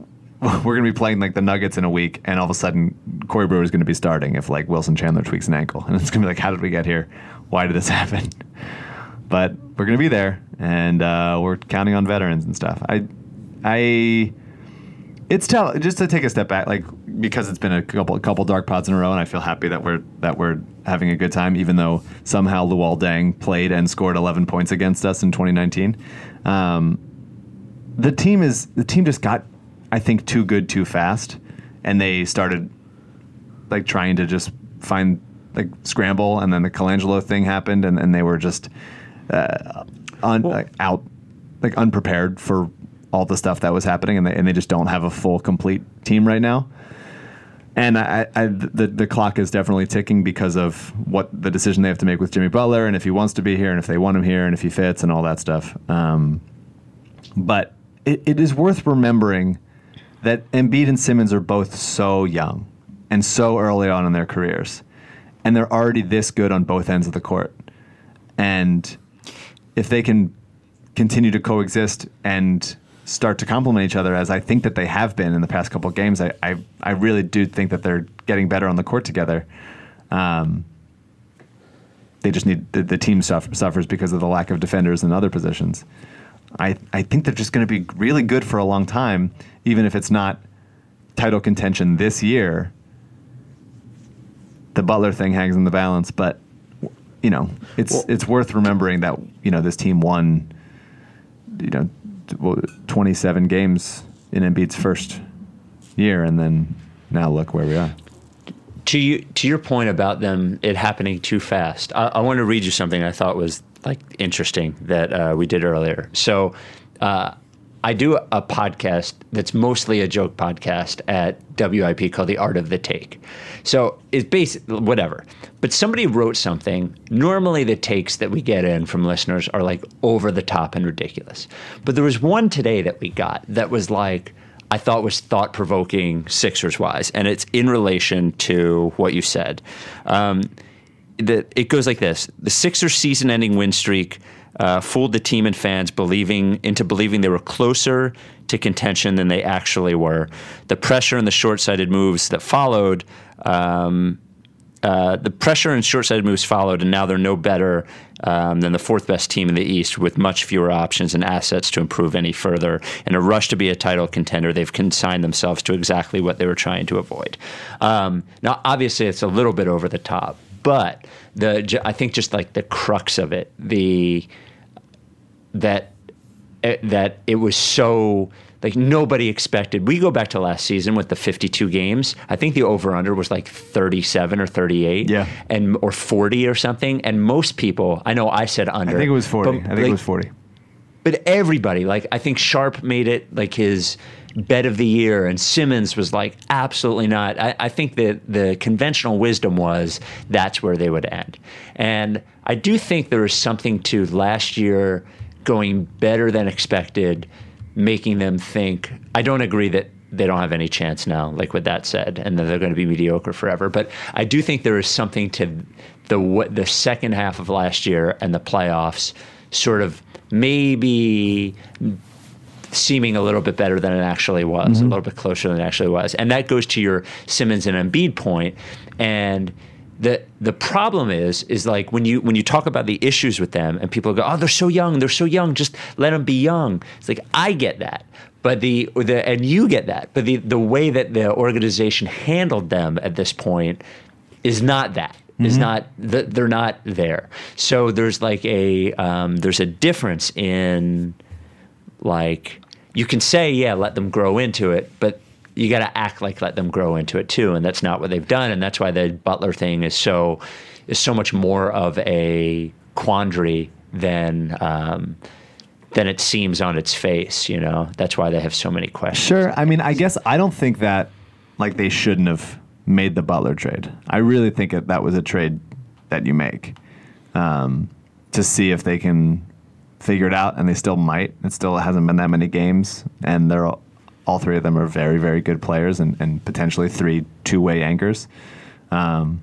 we're going to be playing like the Nuggets in a week, and all of a sudden Corey Brewer is going to be starting if like Wilson Chandler tweaks an ankle, and it's going to be like, how did we get here? Why did this happen? But we're going to be there, and uh, we're counting on veterans and stuff. I, I, it's tell just to take a step back, like because it's been a couple couple dark pods in a row, and I feel happy that we're that we're having a good time, even though somehow Luol Deng played and scored eleven points against us in twenty nineteen. Um, the team is the team just got, I think, too good too fast, and they started like trying to just find like scramble, and then the Colangelo thing happened, and, and they were just uh, un, well, like, out like unprepared for all the stuff that was happening, and they and they just don't have a full complete team right now. And I, I the the clock is definitely ticking because of what the decision they have to make with Jimmy Butler, and if he wants to be here, and if they want him here, and if he fits, and all that stuff. Um, but it, it is worth remembering that Embiid and Simmons are both so young and so early on in their careers, and they're already this good on both ends of the court. And if they can continue to coexist and start to complement each other, as I think that they have been in the past couple of games, I, I, I really do think that they're getting better on the court together. Um, they just need the, the team suffer, suffers because of the lack of defenders in other positions. I, I think they're just going to be really good for a long time, even if it's not title contention this year. The Butler thing hangs in the balance, but you know, it's well, it's worth remembering that, you know, this team won, you know, twenty-seven games in Embiid's first year, and then now look where we are. To you, to your point about them it happening too fast, I, I want to read you something I thought was like interesting that uh, we did earlier. So uh, I do a podcast that's mostly a joke podcast at W I P called The Art of the Take. So it's basically whatever. But somebody wrote something. Normally the takes that we get in from listeners are like over the top and ridiculous. But there was one today that we got that was like, I thought was thought-provoking Sixers-wise, and it's in relation to what you said. Um, the, it goes like this. The Sixers season-ending win streak uh, fooled the team and fans believing into believing they were closer to contention than they actually were. The pressure and the short-sighted moves that followed um, Uh, the pressure and short-sighted moves followed, and now they're no better um, than the fourth-best team in the East with much fewer options and assets to improve any further. In a rush to be a title contender, they've consigned themselves to exactly what they were trying to avoid. Um, now, obviously, it's a little bit over the top, but the I think just like the crux of it, the that that it was so. Like nobody expected. We go back to last season with the fifty-two games. I think the over/under was like thirty-seven or thirty-eight, yeah, and or forty or something. And most people, I know I said under. I think it was forty. I think like, it was forty. But everybody, like I think Sharp made it like his bet of the year, and Simmons was like absolutely not. I, I think that the conventional wisdom was that's where they would end. And I do think there is something to last year going better than expected, making them think. I don't agree that they don't have any chance now, like with that said, and that they're going to be mediocre forever. But I do think there is something to the the second half of last year and the playoffs sort of maybe seeming a little bit better than it actually was, mm-hmm. a little bit closer than it actually was. And that goes to your Simmons and Embiid point. And The the problem is is like when you when you talk about the issues with them and people go, oh, they're so young, they're so young, just let them be young. It's like, I get that, but the the and you get that, but the the way that the organization handled them at this point is not that. Mm-hmm. Is not that they're not there. So there's like a um, there's a difference in like you can say yeah, let them grow into it, but you got to act like let them grow into it too, and that's not what they've done, and that's why the Butler thing is so is so much more of a quandary than um, than it seems on its face. You know, that's why they have so many questions. Sure, I mean, I guess I don't think that like they shouldn't have made the Butler trade. I really think that that was a trade that you make um, to see if they can figure it out, and they still might. It still hasn't been that many games, and they're all. All three of them are very, very good players and, and potentially three two-way anchors. Um,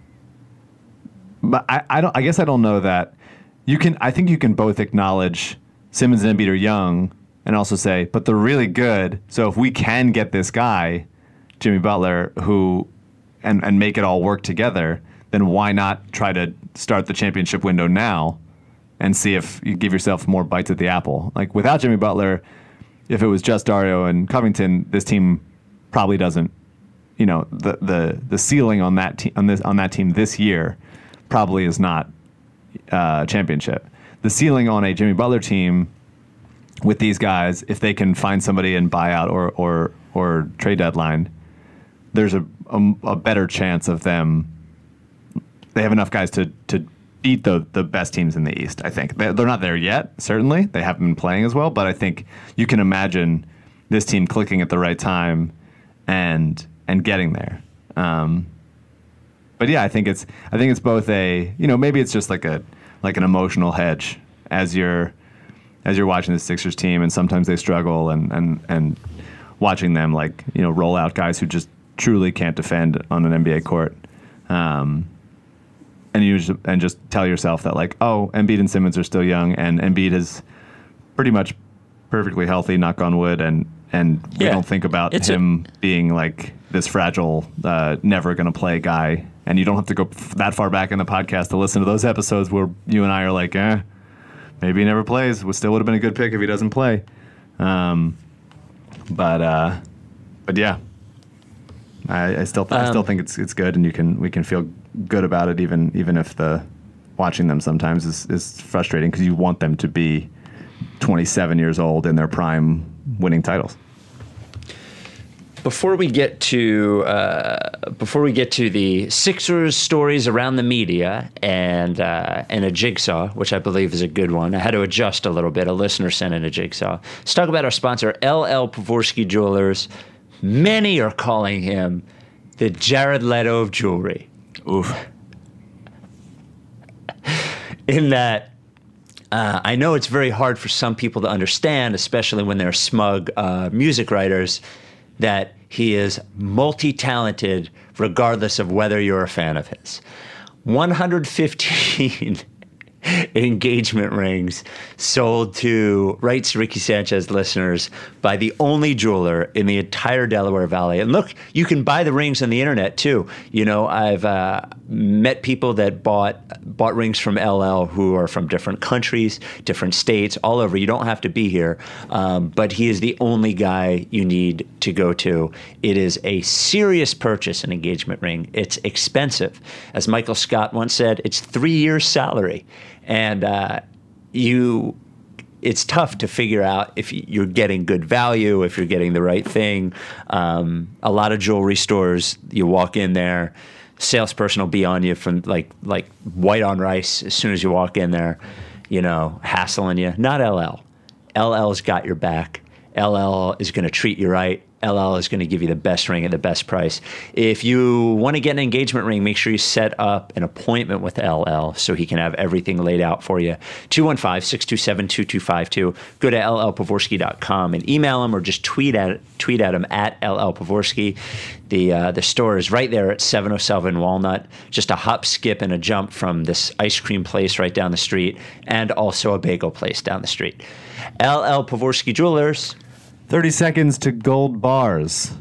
but I, I don't. I guess I don't know that you can. I think you can both acknowledge Simmons and Embiid are young, and also say, but they're really good. So if we can get this guy, Jimmy Butler, who and, and make it all work together, then why not try to start the championship window now and see if you give yourself more bites at the apple? Like without Jimmy Butler, if it was just Dario and Covington, this team probably doesn't, you know, the the, the ceiling on that team on this on that team this year probably is not uh, championship. The ceiling on a Jimmy Butler team with these guys, if they can find somebody in buyout or or or trade deadline, there's a, a, a better chance of them. They have enough guys to to beat the the best teams in the East. I think they're, they're not there yet. Certainly, they haven't been playing as well. But I think you can imagine this team clicking at the right time and and getting there. Um, but yeah, I think it's I think it's both a you know maybe it's just like a like an emotional hedge as you're as you're watching the Sixers team, and sometimes they struggle, and and and watching them like you know roll out guys who just truly can't defend on an N B A court. Um, And you just, and just tell yourself that like, oh, Embiid and Simmons are still young, and Embiid is pretty much perfectly healthy, knock on wood, and and we yeah, don't think about him a- being like this fragile, uh, never going to play guy. And you don't have to go that far back in the podcast to listen to those episodes where you and I are like, eh, maybe he never plays. Would still would have been a good pick if he doesn't play. Um, but uh, but yeah, I, I still th- um, I still think it's it's good, and you can we can feel good about it, even even if the watching them sometimes is, is frustrating because you want them to be twenty-seven years old in their prime, winning titles. Before we get to uh, before we get to the Sixers stories around the media and uh, and a jigsaw, which I believe is a good one, I had to adjust a little bit. A listener sent in a jigsaw. Let's talk about our sponsor, L L Pavorsky Jewelers. Many are calling him the Jared Leto of jewelry. Oof. In that, uh, I know it's very hard for some people to understand, especially when they're smug uh, music writers, that he is multi-talented regardless of whether you're a fan of his. one hundred fifteen engagement rings sold to Rights Ricky Sanchez listeners by the only jeweler in the entire Delaware Valley. And look, you can buy the rings on the internet too. You know, I've uh, met people that bought bought rings from L L who are from different countries, different states, all over. You don't have to be here, um, but he is the only guy you need to go to. It is a serious purchase, an engagement ring. It's expensive. As Michael Scott once said, it's three years' salary. And uh, you, it's tough to figure out if you're getting good value, if you're getting the right thing. Um, a lot of jewelry stores, you walk in there, salesperson will be on you from like like white on rice as soon as you walk in there, you know, hassling you. Not L L. L L's got your back. L L is going to treat you right. L L is going to give you the best ring at the best price. If you want to get an engagement ring, make sure you set up an appointment with L L so he can have everything laid out for you. two one five, six two seven, two two five two. Go to L L Pavorsky dot com and email him or just tweet at tweet at him at L L Pavorsky. The uh, the store is right there at seven oh seven Walnut, just a hop, skip, and a jump from this ice cream place right down the street, and also a bagel place down the street. L L Pavorsky Jewelers. thirty seconds to gold bars.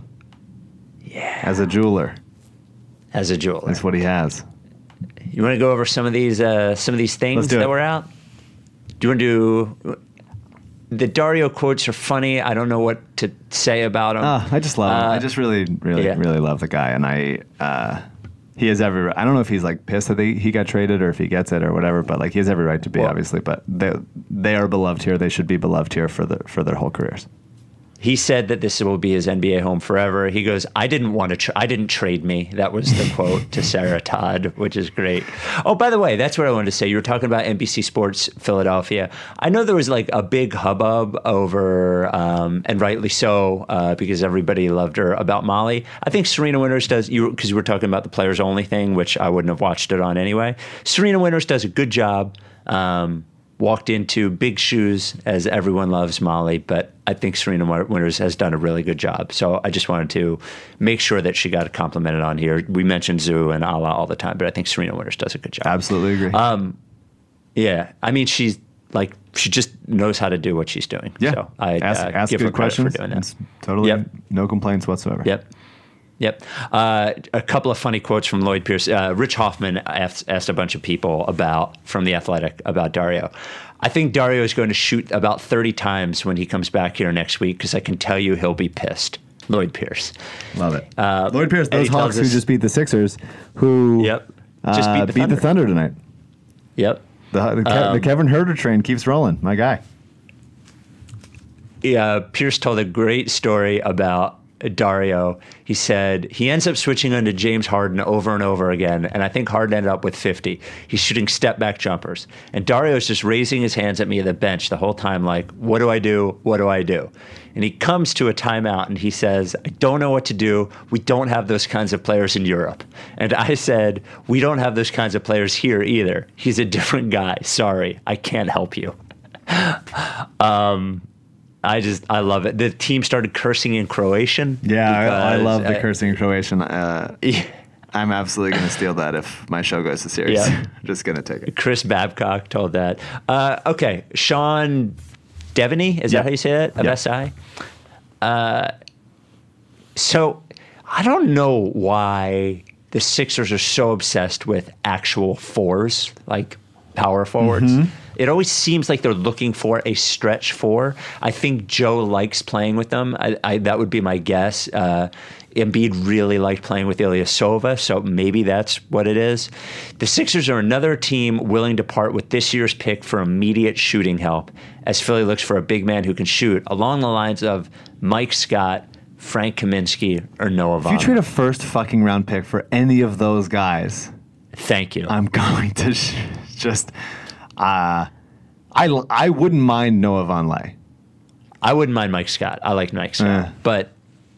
Yeah. As a jeweler. As a jeweler. That's what he has. You want to go over some of these uh, some of these things that it. were out? Do you want to do... The Dario quotes are funny. I don't know what to say about them. Oh, I just love him. Uh, I just really, really, yeah. really love the guy. And I... Uh, he has every... I don't know if he's like pissed that they, he got traded or if he gets it or whatever, but like he has every right to be, well, obviously. But they they are beloved here. They should be beloved here for the for their whole careers. He said that this will be his N B A home forever. He goes, I didn't want to, tra- I didn't trade me. That was the quote to Sarah Todd, which is great. Oh, by the way, that's what I wanted to say. You were talking about N B C Sports Philadelphia. I know there was like a big hubbub over, um, and rightly so, uh, because everybody loved her, about Molly. I think Serena Winters does, you because you were talking about the players only thing, which I wouldn't have watched it on anyway. Serena Winters does a good job. Um, walked into big shoes, as everyone loves Molly, but I think Serena Winters has done a really good job. So I just wanted to make sure that she got complimented on here. We mention Zoo and Ala all the time, but I think Serena Winters does a good job. Absolutely agree. Um, yeah, I mean, she's like she just knows how to do what she's doing. Yeah. So I ask, uh, ask give good her credit questions. for doing that. It's totally Yep. no complaints whatsoever. Yep. Yep. Uh, a couple of funny quotes from Lloyd Pierce. Uh, Rich Hoffman asked, asked a bunch of people about, from The Athletic, about Dario. I think Dario is going to shoot about thirty times when he comes back here next week because I can tell you he'll be pissed. Lloyd Pierce. Love it. Uh, Lloyd Pierce, those he tells Hawks who us- just beat the Sixers, who Yep. Just beat uh, the beat Thunder. the Thunder tonight. Yep. The, the, Ke- Um, the Kevin Herter train keeps rolling. My guy. Yeah, Pierce told a great story about Dario. He said he ends up switching onto James Harden over and over again, and I think Harden ended up with fifty. He's shooting step-back jumpers. And Dario's just raising his hands at me at the bench the whole time like, what do I do? What do I do? And he comes to a timeout and he says, I don't know what to do. We don't have those kinds of players in Europe. And I said, we don't have those kinds of players here either. He's a different guy. Sorry, I can't help you. um, I just, I love it. The team started cursing in Croatian. Yeah, I, I because, love the uh, cursing in Croatian. Uh, Yeah. I'm absolutely going to steal that if my show goes to series. Yeah. I'm just going to take it. Chris Babcock told that. Uh, okay, Sean Devaney, is Yeah. that how you say that? Of Yeah. S I? Uh, so I don't know why the Sixers are so obsessed with actual fours, like power forwards. Mm-hmm. It always seems like they're looking for a stretch four. I think Joe likes playing with them. I, I, that would be my guess. Uh, Embiid really liked playing with Ilyasova, so maybe that's what it is. The Sixers are another team willing to part with this year's pick for immediate shooting help, as Philly looks for a big man who can shoot, along the lines of Mike Scott, Frank Kaminsky, or Noah Vonleh. If you trade a first fucking round pick for any of those guys, Thank you. I'm going to sh- just. Uh, I, I wouldn't mind Noah Vonleh. I wouldn't mind Mike Scott. I like Mike Scott, Eh. but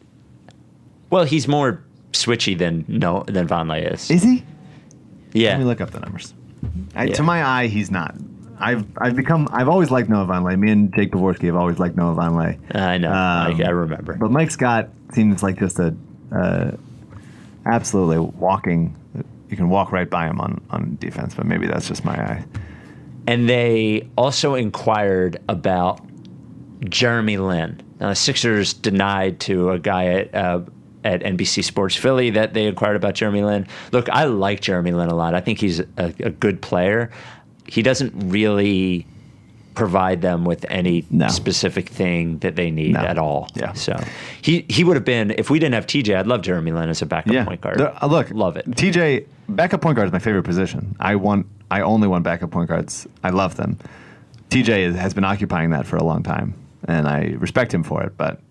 well, he's more switchy than no than Vonleh is. Is he? Yeah, Let me look up the numbers. I, Yeah. To my eye, he's not. I've I've become I've always liked Noah Vonleh. Me and Jake Dvorsky have always liked Noah Vonleh. I know. I, Um, I remember. But Mike Scott seems like just a uh, absolutely walking. You can walk right by him on, on defense, but maybe that's just my eye. And they also inquired about Jeremy Lin. Now, the Sixers denied to a guy at uh, at N B C Sports Philly that they inquired about Jeremy Lin. Look, I like Jeremy Lin a lot. I think he's a, a good player. He doesn't really provide them with any No. specific thing that they need No. at all. Yeah. So he, he would have been, if we didn't have T J, I'd love Jeremy Lin as a backup Yeah. point guard. The- uh, look, Love it. T J, backup point guard is my favorite position. I want. I only want backup point guards. I love them. T J is, has been occupying that for a long time, and I respect him for it. But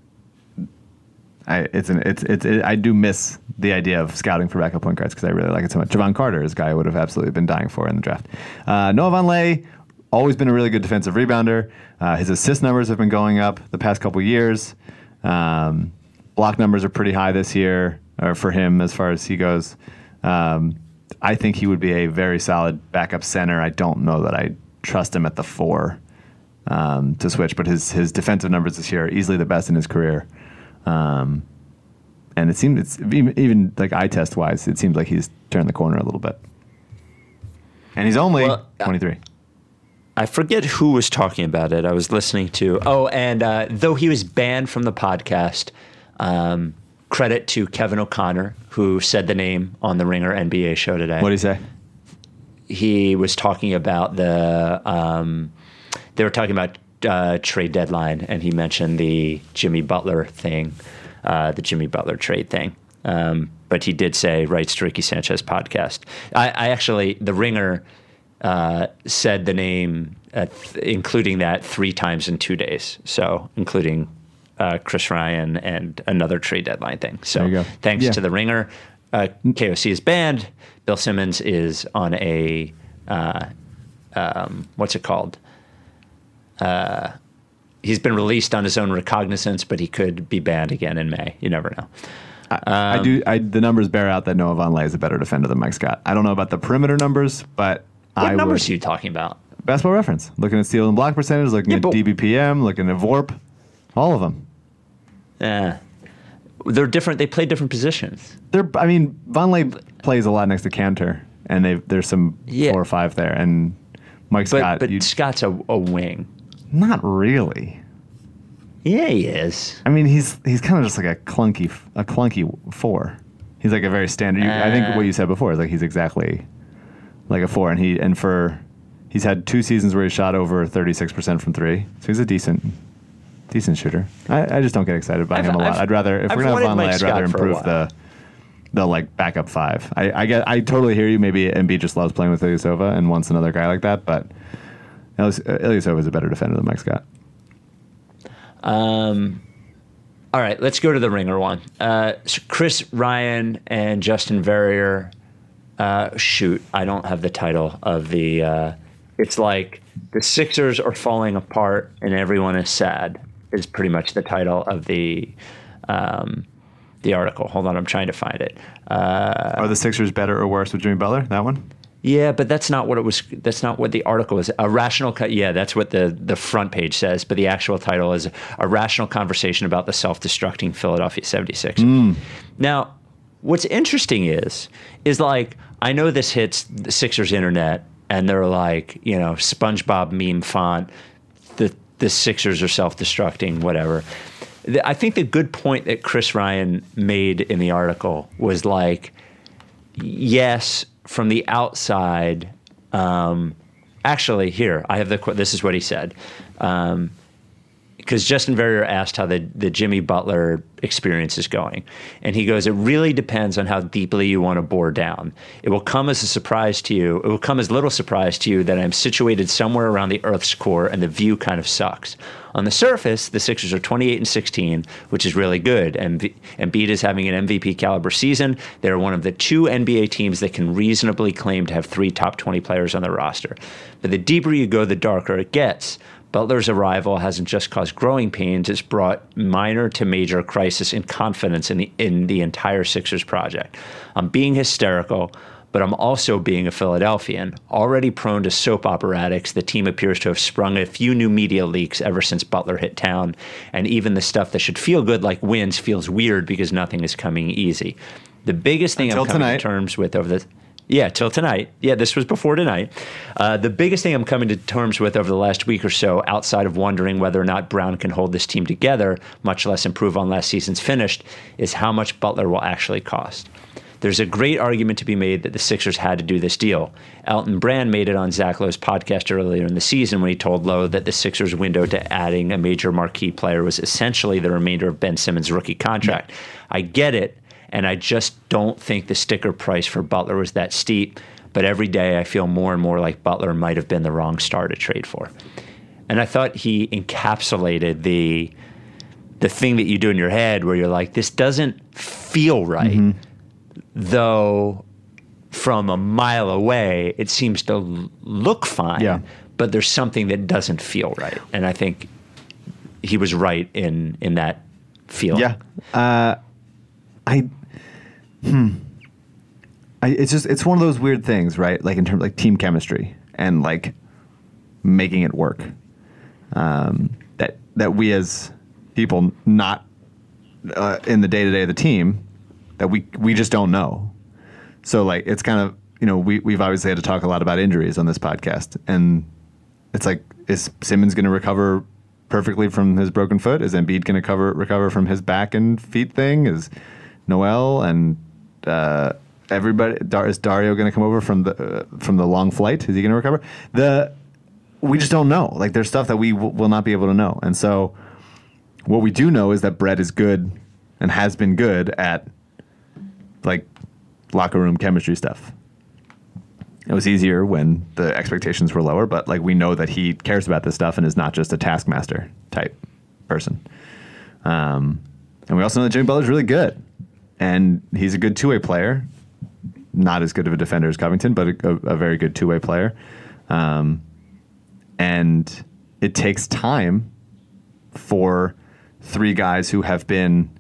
I, it's an, it's, it's, it, I do miss the idea of scouting for backup point guards because I really like it so much. Javon Carter is a guy I would have absolutely been dying for in the draft. Uh, Noah Vonleh, always been a really good defensive rebounder. Uh, his assist numbers have been going up the past couple years. Um, block numbers are pretty high this year, or for him as far as he goes. Um, I think he would be a very solid backup center. I don't know that I trust him at the four um, to switch, but his his defensive numbers this year are easily the best in his career. Um, and it seems it's even, even like eye test wise, it seems like he's turned the corner a little bit. And he's only Well, uh, twenty-three. I forget who was talking about it. I was listening to. Oh, and uh, though he was banned from the podcast, um, credit to Kevin O'Connor, who said the name on the Ringer N B A show today. What did he say? He was talking about the. Um, they were talking about uh, trade deadline, and he mentioned the Jimmy Butler thing, uh, the Jimmy Butler trade thing. Um, but he did say rights to Ricky Sanchez podcast. I, I actually, the Ringer uh, said the name, uh, th- including that, three times in two days. So, including uh, Chris Ryan and another trade deadline thing. So, There you go. thanks Yeah. to the Ringer. Uh, K O C is banned. Bill Simmons is on a, uh, um, what's it called? Uh, he's been released on his own recognizance, but he could be banned again in May. You never know. I, I do. I, the numbers bear out that Noah Vonleh is a better defender than Mike Scott. I don't know about the perimeter numbers, but What I numbers would, are you talking about? Basketball Reference, looking at steal and block percentage, looking Yeah, at but- D B P M, looking at V O R P, all of them. Yeah, they're different. They play different positions. They're. I mean, Vonleh plays a lot next to Cantor, and they there's some Yeah. four or five there, and Mike Scott. But, but Scott's a, a wing. Not really. Yeah, he is. I mean, he's he's kind of just like a clunky a clunky four. He's like a very standard. Uh, I think what you said before is like he's exactly like a four, and he and for he's had two seasons where he shot over thirty-six percent from three, so he's a decent decent shooter. I, I just don't get excited by I've, him a lot. I've, I'd rather if I've we're gonna have Vonleh, I'd rather improve the the like backup five. I, I get I totally hear you. Maybe Embiid just loves playing with Ilyasova and wants another guy like that, but Ilyasova is a better defender than Mike Scott. Um. All right, let's go to the ringer one. Uh, so Chris Ryan and Justin Verrier. Uh, shoot, I don't have the title of the. Uh, it's like the Sixers are falling apart and everyone is sad. Is pretty much the title of the um, the article. Hold on, I'm trying to find it. Uh, are the Sixers better or worse with Jimmy Butler? That one. Yeah, but that's not what it was. That's not what the article was. A rational cut. Yeah, that's what the, the front page says. But the actual title is A Rational Conversation About the Self-Destructing Philadelphia seventy-sixers. Mm. Now, what's interesting is, is like, I know this hits the Sixers internet and they're like, you know, SpongeBob meme font, the, the Sixers are self-destructing, whatever. The, I think the good point that Chris Ryan made in the article was like, yes, from the outside, um, actually, here, I have the quote. This is what he said. Um, because Justin Verrier asked how the, the Jimmy Butler experience is going. And he goes, it really depends on how deeply you want to bore down. It will come as a surprise to you. It will come as little surprise to you that I'm situated somewhere around the Earth's core and the view kind of sucks. On the surface, the Sixers are twenty-eight and sixteen, which is really good. And Embiid is having an M V P caliber season. They're one of the two N B A teams that can reasonably claim to have three top twenty players on their roster. But the deeper you go, the darker it gets. Butler's arrival hasn't just caused growing pains, it's brought minor to major crisis in confidence in the, in the entire Sixers project. I'm being hysterical, but I'm also being a Philadelphian. Already prone to soap operatics, the team appears to have sprung a few new media leaks ever since Butler hit town, and even the stuff that should feel good like wins feels weird because nothing is coming easy. The biggest thing Until I'm coming tonight. to terms with over the... Yeah, till tonight. Yeah, this was before tonight. Uh, the biggest thing I'm coming to terms with over the last week or so, outside of wondering whether or not Brown can hold this team together, much less improve on last season's finish, is how much Butler will actually cost. There's a great argument to be made that the Sixers had to do this deal. Elton Brand made it on Zach Lowe's podcast earlier in the season when he told Lowe that the Sixers' window to adding a major marquee player was essentially the remainder of Ben Simmons' rookie contract. I get it. And I just don't think the sticker price for Butler was that steep. But every day I feel more and more like Butler might have been the wrong star to trade for. And I thought he encapsulated the the thing that you do in your head where you're like, this doesn't feel right. Mm-hmm. Though from a mile away, it seems to look fine. Yeah. But there's something that doesn't feel right. And I think he was right in, in that feeling. Yeah. Uh, I... Hmm. I, it's just it's one of those weird things, right? Like in terms of like team chemistry and like making it work. Um, that that we as people not uh, in the day to day of the team that we we just don't know. So like it's kind of you know we we've obviously had to talk a lot about injuries on this podcast, and it's like is Simmons going to recover perfectly from his broken foot? Is Embiid going to cover recover from his back and feet thing? Is Noel and Uh, everybody, Dar- is Dario going to come over from the uh, from the long flight? Is he going to recover? The we just don't know. Like there's stuff that we w- will not be able to know. And so, what we do know is that Brett is good and has been good at like locker room chemistry stuff. It was easier when the expectations were lower, but like we know that he cares about this stuff and is not just a taskmaster type person. Um, and we also know that Jimmy Butler's really good. And he's a good two-way player, not as good of a defender as Covington, but a, a very good two-way player. Um, and it takes time for three guys who have been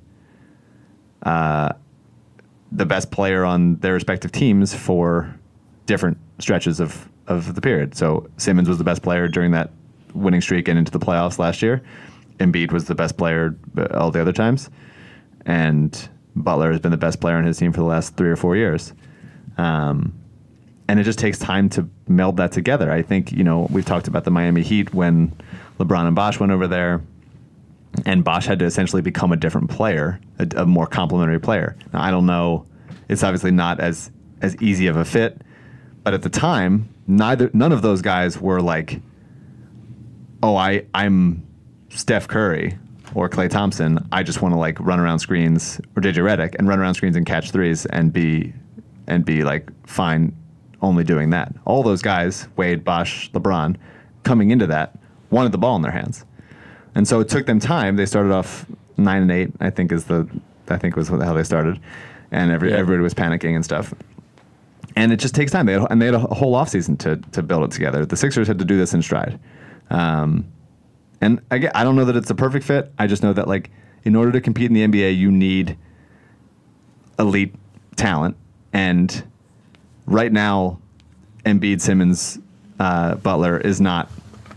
uh, the best player on their respective teams for different stretches of, of the period. So Simmons was the best player during that winning streak and into the playoffs last year. Embiid was the best player all the other times. And Butler has been the best player on his team for the last three or four years. Um, and it just takes time to meld that together. I think, you know, we've talked about the Miami Heat when LeBron and Bosh went over there, and Bosh had to essentially become a different player, a, a more complementary player. Now, I don't know. It's obviously not as as easy of a fit, but at the time, neither none of those guys were like, oh, I, I'm Steph Curry or Klay Thompson. I just want to like run around screens, or J J Redick, and run around screens and catch threes and be and be like fine only doing that. All those guys, Wade, Bosh, LeBron, coming into that, wanted the ball in their hands. And so it took them time. They started off nine and eight, I think is the I think was how they started. And every, yeah. everybody was panicking and stuff. And it just takes time. They had, and they had a whole offseason to to build it together. The Sixers had to do this in stride. Um, and again, I don't know that it's a perfect fit. I just know that like in order to compete in the N B A, you need elite talent. And right now, Embiid, Simmons, uh, Butler is not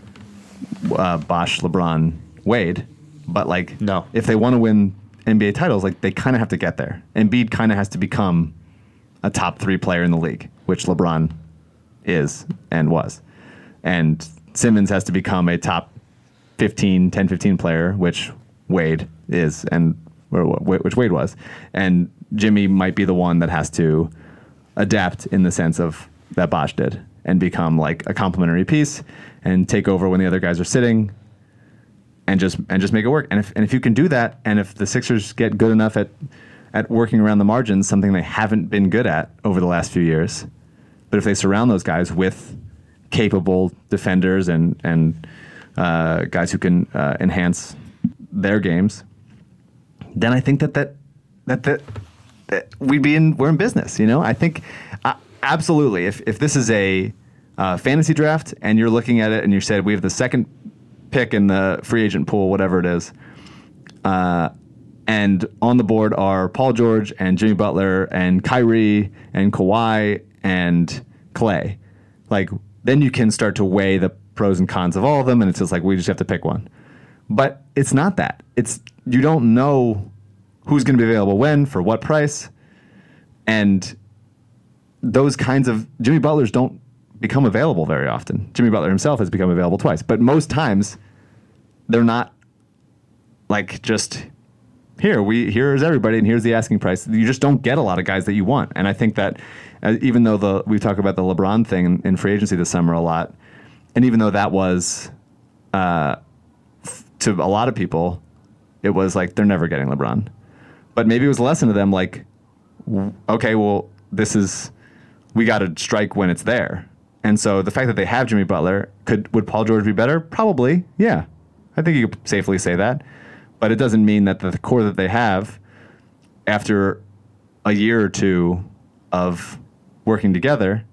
uh, Bosh, LeBron, Wade. But like, no. if they want to win N B A titles, like they kind of have to get there. Embiid kind of has to become a top three player in the league, which LeBron is and was. And Simmons has to become a top fifteen, ten, fifteen player, which Wade is, and or which Wade was. And Jimmy might be the one that has to adapt in the sense of that Bosh did and become like a complementary piece and take over when the other guys are sitting and just and just make it work. And if and if you can do that, and if the Sixers get good enough at at working around the margins, something they haven't been good at over the last few years, but if they surround those guys with capable defenders and and uh, guys who can uh, enhance their games, then I think that that that that, that we'd be in we're in business. You know, I think uh, absolutely. If if this is a uh, fantasy draft and you're looking at it and you said we have the second pick in the free agent pool, whatever it is, uh, and on the board are Paul George and Jimmy Butler and Kyrie and Kawhi and Klay, like then you can start to weigh the pros and cons of all of them, and it's just like we just have to pick one. But it's not that. It's you don't know who's going to be available when, for what price, and those kinds of Jimmy Butlers don't become available very often. Jimmy Butler himself has become available twice, but most times they're not like just here we here's everybody and here's the asking price. You just don't get a lot of guys that you want, and I think that uh, even though the we talk about the LeBron thing in, in free agency this summer a lot, and even though that was uh, f- to a lot of people, it was like they're never getting LeBron, but maybe it was a lesson to them like, okay, well this is we got to strike when it's there. And so the fact that they have Jimmy Butler, could would Paul George be better? Probably, yeah. I think you could safely say that. But it doesn't mean that the core that they have, after a year or two of working together,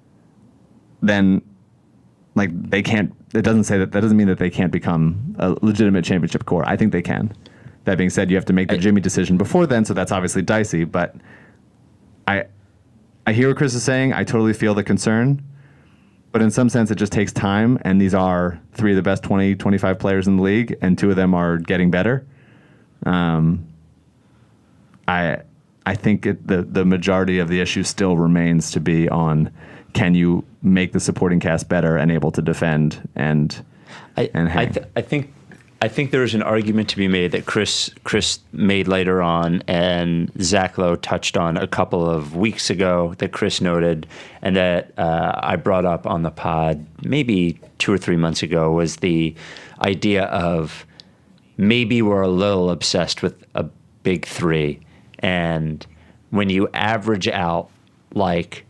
then like they can't. It doesn't say that. That doesn't mean that they can't become a legitimate championship core. I think they can. That being said, you have to make the I, Jimmy decision before then, so that's obviously dicey. But I, I hear what Chris is saying. I totally feel the concern. But in some sense, it just takes time, and these are three of the best twenty, twenty-five players in the league, and two of them are getting better. Um, I I think it, the, the majority of the issue still remains to be on, can you make the supporting cast better and able to defend and, I, and hang? I, th- I think I think there's an argument to be made that Chris Chris made later on, and Zach Lowe touched on a couple of weeks ago that Chris noted, and that uh, I brought up on the pod maybe two or three months ago, was the idea of maybe we're a little obsessed with a big three, and when you average out like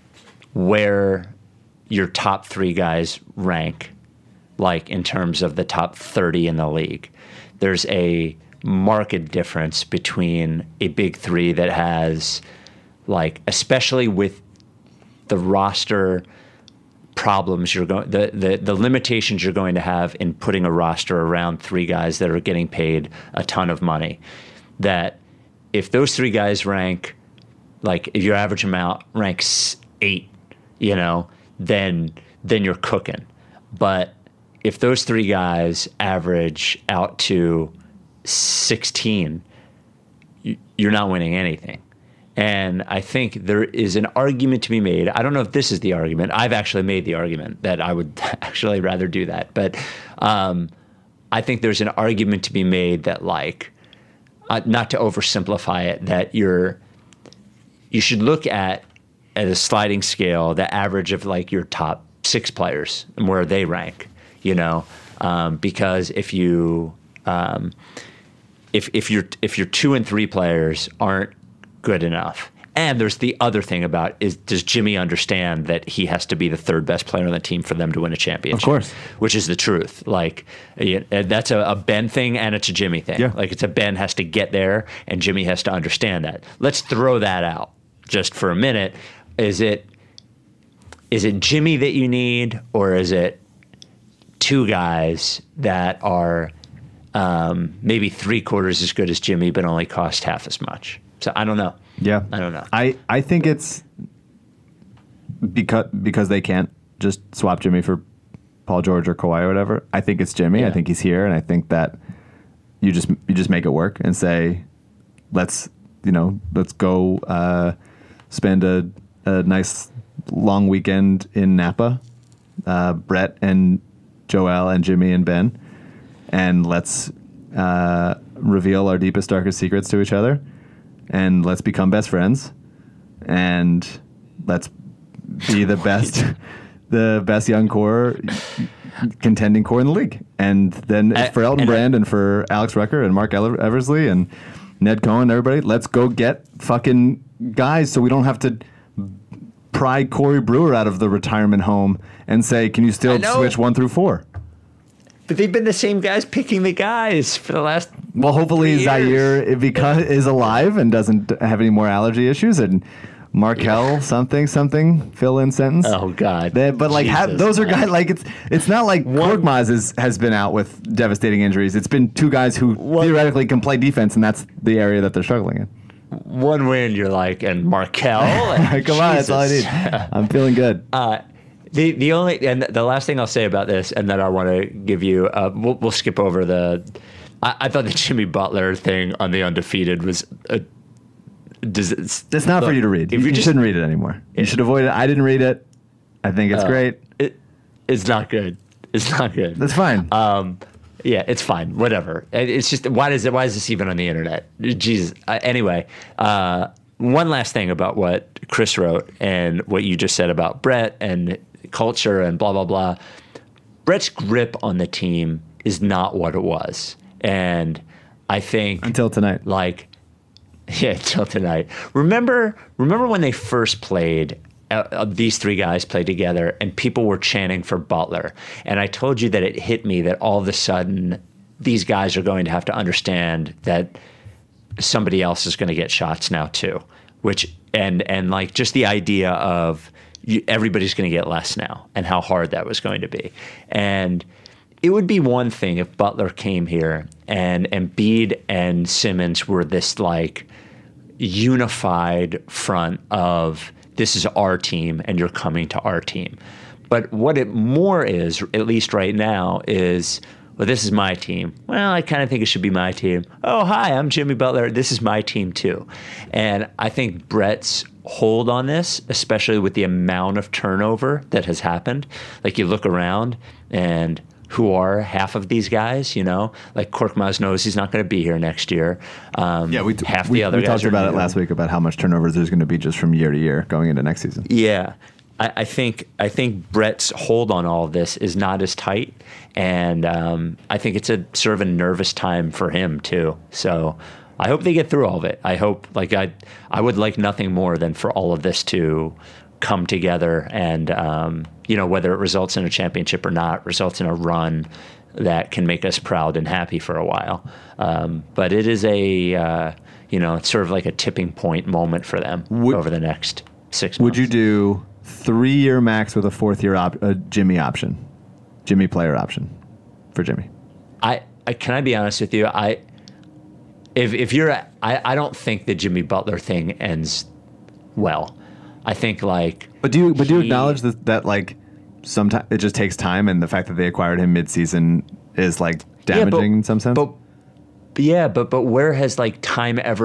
where your top three guys rank, like in terms of the top thirty in the league, there's a marked difference between a big three that has, like, especially with the roster problems you're going, the, the, the limitations you're going to have in putting a roster around three guys that are getting paid a ton of money, that if those three guys rank, like if you average them out, ranks eight, you know, then then you're cooking. But if those three guys average out to sixteen, you're not winning anything. And I think there is an argument to be made. I don't know if this is the argument. I've actually made the argument that I would actually rather do that. But um, I think there's an argument to be made that, like, uh, not to oversimplify it, that you're you should look at at a sliding scale the average of like your top six players and where they rank. You know, um, because if you um, if if your if your two and three players aren't good enough. And there's the other thing about is does Jimmy understand that he has to be the third best player on the team for them to win a championship? Of course. Which is the truth. Like yeah, that's a, a Ben thing and it's a Jimmy thing. Yeah. Like it's a Ben has to get there and Jimmy has to understand that. Let's throw that out just for a minute. Is it is it Jimmy that you need, or is it two guys that are um, maybe three quarters as good as Jimmy but only cost half as much? So I don't know. Yeah. I don't know. I, I think it's because because they can't just swap Jimmy for Paul George or Kawhi or whatever. I think it's Jimmy. Yeah. I think he's here, and I think that you just you just make it work and say, let's you know let's go uh, spend a, a nice long weekend in Napa, uh, Brett and Joel and Jimmy and Ben, and let's uh, reveal our deepest darkest secrets to each other. And let's become best friends, and let's be the best, the best young core, contending core in the league. And then I, for Elton and Brand I, and for Alex Rucker and Mark Eversley and Ned Cohen, everybody, let's go get fucking guys so we don't have to pry Corey Brewer out of the retirement home and say, can you still switch one through four? But they've been the same guys picking the guys for the last. Well, hopefully Zaire because is alive and doesn't have any more allergy issues, and Markel something something fill in sentence. Oh God! They, but like have, those are guys like it's it's not like Korkmaz is, has been out with devastating injuries. It's been two guys who one, theoretically can play defense, and that's the area that they're struggling in. One win, you're like, and Markel. And Come on, that's all I need. I'm feeling good. Uh, The the only and the last thing I'll say about this, and then I want to give you, uh, we'll, we'll skip over the. I, I thought the Jimmy Butler thing on the undefeated was. A, does it, it's not look, for you to read. You, you just, shouldn't read it anymore. You it, should avoid it. I didn't read it. I think it's uh, great. It, it's not good. It's not good. That's fine. Um, yeah, it's fine. Whatever. It's just why does it? Why is this even on the internet? Jesus. Uh, anyway. Uh, one last thing about what Chris wrote and what you just said about Brett and culture and blah, blah, blah. Brett's grip on the team is not what it was. And I think... Until tonight. Like, yeah, until tonight. Remember remember when they first played, uh, these three guys played together, and people were chanting for Butler. And I told you that it hit me that all of a sudden these guys are going to have to understand that somebody else is going to get shots now too. Which, and, and like just the idea of... You, everybody's going to get less now, and how hard that was going to be. And it would be one thing if Butler came here and Embiid and Simmons were this like unified front of this is our team and you're coming to our team. But what it more is, at least right now, is, well, this is my team. Well, I kind of think it should be my team. Oh, hi, I'm Jimmy Butler. This is my team too. And I think Brett's hold on this, especially with the amount of turnover that has happened. Like you look around and who are half of these guys, you know, like Korkmaz knows he's not going to be here next year. Um, yeah, we, t- half we, the other we guys talked about new. it last week about how much turnover there's going to be just from year to year going into next season. Yeah. I, I think I think Brett's hold on all of this is not as tight. And um, I think it's a sort of a nervous time for him too. So I hope they get through all of it. I hope, like I, I would like nothing more than for all of this to come together, and um, you know, whether it results in a championship or not, results in a run that can make us proud and happy for a while. Um, but it is a, uh, you know, it's sort of like a tipping point moment for them would, over the next six months. Would you do three-year max with a fourth-year op- a Jimmy option, Jimmy player option for Jimmy? I, I can I be honest with you? I. If if you're, I, I don't think the Jimmy Butler thing ends well. I think like. But do you but do you acknowledge that, that like sometimes it just takes time, and the fact that they acquired him mid-season is like damaging yeah, but, in some sense? But, but yeah, but but where has like time ever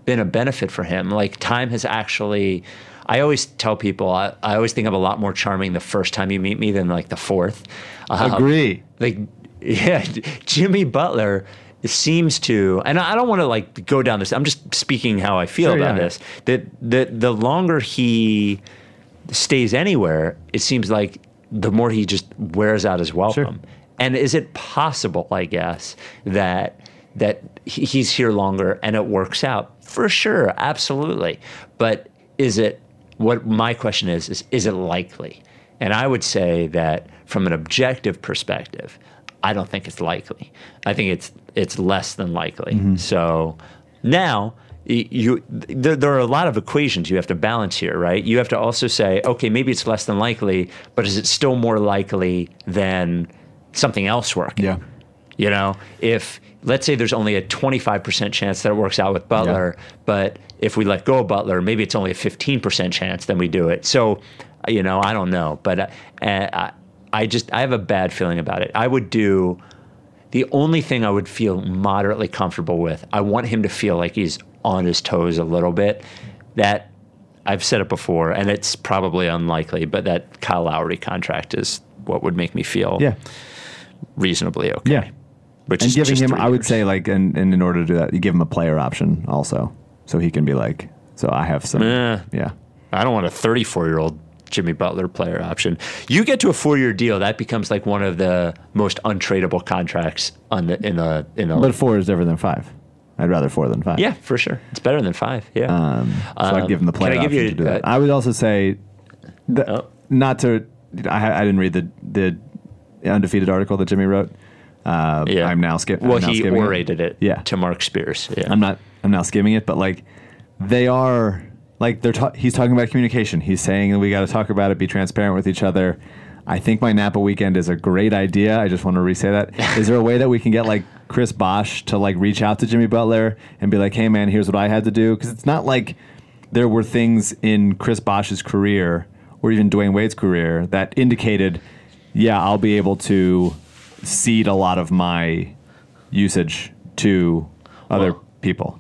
been a benefit for him. Like time has actually, I always tell people, I, I always think I'm a lot more charming the first time you meet me than like the fourth. Um, Agree. Like, yeah, Jimmy Butler seems to, and I don't want to like go down this, I'm just speaking how I feel sure, about yeah. this, that the, the longer he stays anywhere, it seems like the more he just wears out his welcome. Sure. And is it possible, I guess, that that he's here longer and it works out? For sure, absolutely. But is it, what my question is, is, is it likely? And I would say that from an objective perspective, I don't think it's likely. I think it's it's less than likely. Mm-hmm. So now, you there, there are a lot of equations you have to balance here, right? You have to also say, okay, maybe it's less than likely, but is it still more likely than something else working? Yeah. You know, if let's say there's only a twenty-five percent chance that it works out with Butler, yeah. but if we let go of Butler, maybe it's only a fifteen percent chance, then we do it. So, you know, I don't know, but uh, I, I just I have a bad feeling about it. I would do the only thing I would feel moderately comfortable with. I want him to feel like he's on his toes a little bit. That I've said it before, and it's probably unlikely, but that Kyle Lowry contract is what would make me feel yeah. reasonably okay. Yeah. Which and is giving just him, I would years. say, like, and, and in order to do that, you give him a player option also, so he can be like, so I have some, Eh, yeah. I don't want a thirty-four-year-old Jimmy Butler player option. You get to a four-year deal, that becomes like one of the most untradeable contracts on the in a in a. But four is different than five. I'd rather four than five. Yeah, for sure. It's better than five. Yeah. Um, so Um, I'd give him the player can I option give you, to do that. uh, I would also say, that, Oh. not to, I, I didn't read the the undefeated article that Jimmy wrote. Uh, Yeah. I'm now skipping. Well, he orated it. Yeah. to Mark Spears. Yeah. I'm not. I'm now skimming it, but like, they are like they're. Ta- he's talking about communication. He's saying that we got to talk about it, be transparent with each other. I think my Napa weekend is a great idea. I just want to re-say that. Is there a way that we can get like Chris Bosh to like reach out to Jimmy Butler and be like, "Hey man, here's what I had to do"? Because it's not like there were things in Chris Bosh's career or even Dwayne Wade's career that indicated, yeah, I'll be able to cede a lot of my usage to other Well, people.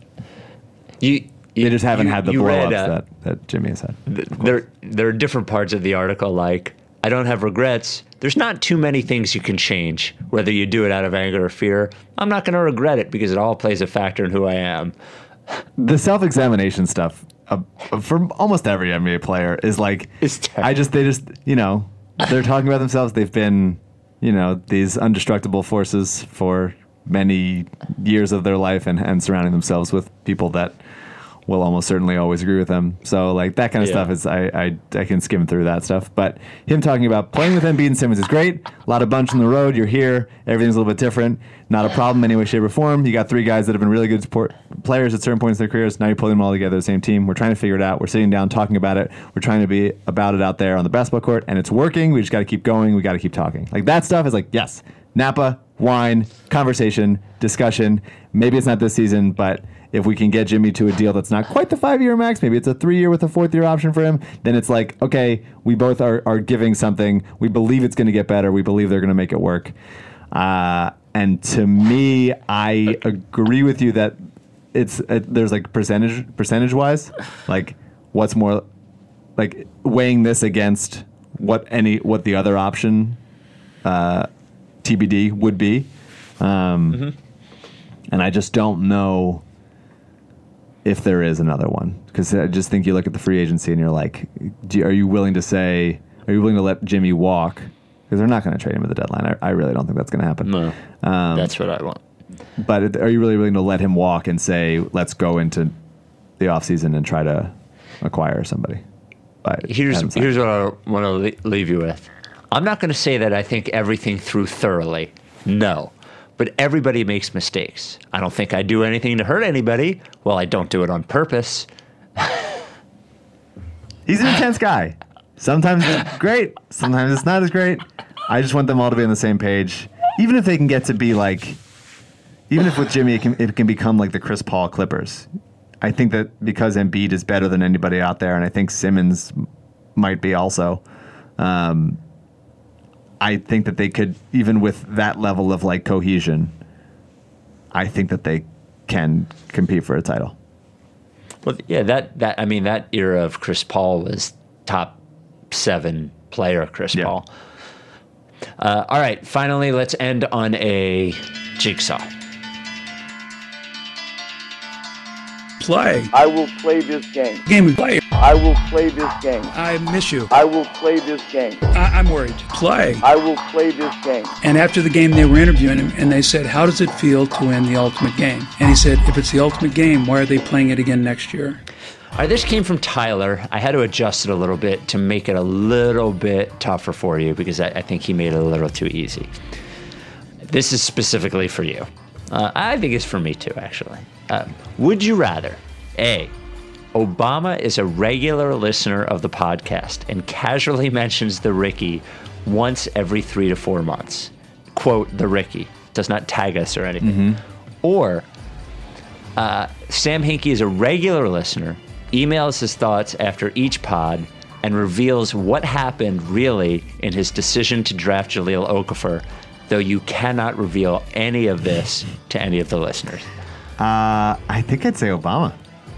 You, you They just haven't you, had the you blow-ups read, uh, that, that Jimmy has had. th- there, there are different parts of the article, like, I don't have regrets. There's not too many things you can change, whether you do it out of anger or fear. I'm not going to regret it because it all plays a factor in who I am. The self-examination stuff uh, for almost every N B A player is like, It's terrible. I just, they just, you know, they're talking about themselves. They've been, you know, these indestructible forces for many years of their life and, and surrounding themselves with people that will almost certainly always agree with them. So like that kind of Yeah. stuff is, I, I I can skim through that stuff. But him talking about playing with Embiid and Simmons is great. A lot of bunch on the road. You're here. Everything's a little bit different. Not a problem in any way, shape, or form. You got three guys that have been really good support players at certain points in their careers. Now you're pulling them all together, the same team. We're trying to figure it out. We're sitting down, talking about it. We're trying to be about it out there on the basketball court, and it's working. We just got to keep going. We got to keep talking. Like that stuff is like, yes, Napa, wine, conversation, discussion. Maybe it's not this season, but if we can get Jimmy to a deal that's not quite the five-year max, maybe it's a three-year with a fourth-year option for him, then it's like, okay, we both are, are giving something. We believe it's going to get better. We believe they're going to make it work. Uh, and to me, I agree with you that it's uh, there's like percentage percentage-wise, like what's more, like weighing this against what any what the other option uh, T B D would be. Um, mm-hmm. And I just don't know if there is another one, because I just think you look at the free agency and you're like, do, are you willing to say, are you willing to let Jimmy walk? Because they're not going to trade him at the deadline. I, I really don't think that's going to happen. No, um, that's what I want. But are you really willing to let him walk and say, let's go into the offseason and try to acquire somebody? But Here's here's what I want to leave you with. I'm not going to say that I think everything through thoroughly. No. But everybody makes mistakes. I don't think I do anything to hurt anybody. Well, I don't do it on purpose. He's an intense guy. Sometimes it's great. Sometimes it's not as great. I just want them all to be on the same page. Even if they can get to be like, even if with Jimmy it can, it can become like the Chris Paul Clippers. I think that because Embiid is better than anybody out there, and I think Simmons might be also, um, I think that they could, even with that level of like cohesion, I think that they can compete for a title. Well, yeah, that, that I mean, that era of Chris Paul was top seven player Chris yeah. Paul. Uh, all right, finally, let's end on a jigsaw. Play. I will play this game. Game we play. I will play this game. I miss you. I will play this game. I- I'm worried. Play. I will play this game. And after the game, they were interviewing him, and they said, how does it feel to win the ultimate game? And he said, if it's the ultimate game, why are they playing it again next year? All right, this came from Tyler. I had to adjust it a little bit to make it a little bit tougher for you because I, I think he made it a little too easy. This is specifically for you. Uh, I think it's for me too, actually. Uh, would you rather, A, Obama is a regular listener of the podcast and casually mentions the Ricky once every three to four months? Quote, the Ricky. Does not tag us or anything. Mm-hmm. Or uh, Sam Hinkie is a regular listener, emails his thoughts after each pod, and reveals what happened really in his decision to draft Jahlil Okafor, though you cannot reveal any of this to any of the listeners. Uh, I think I'd say Obama.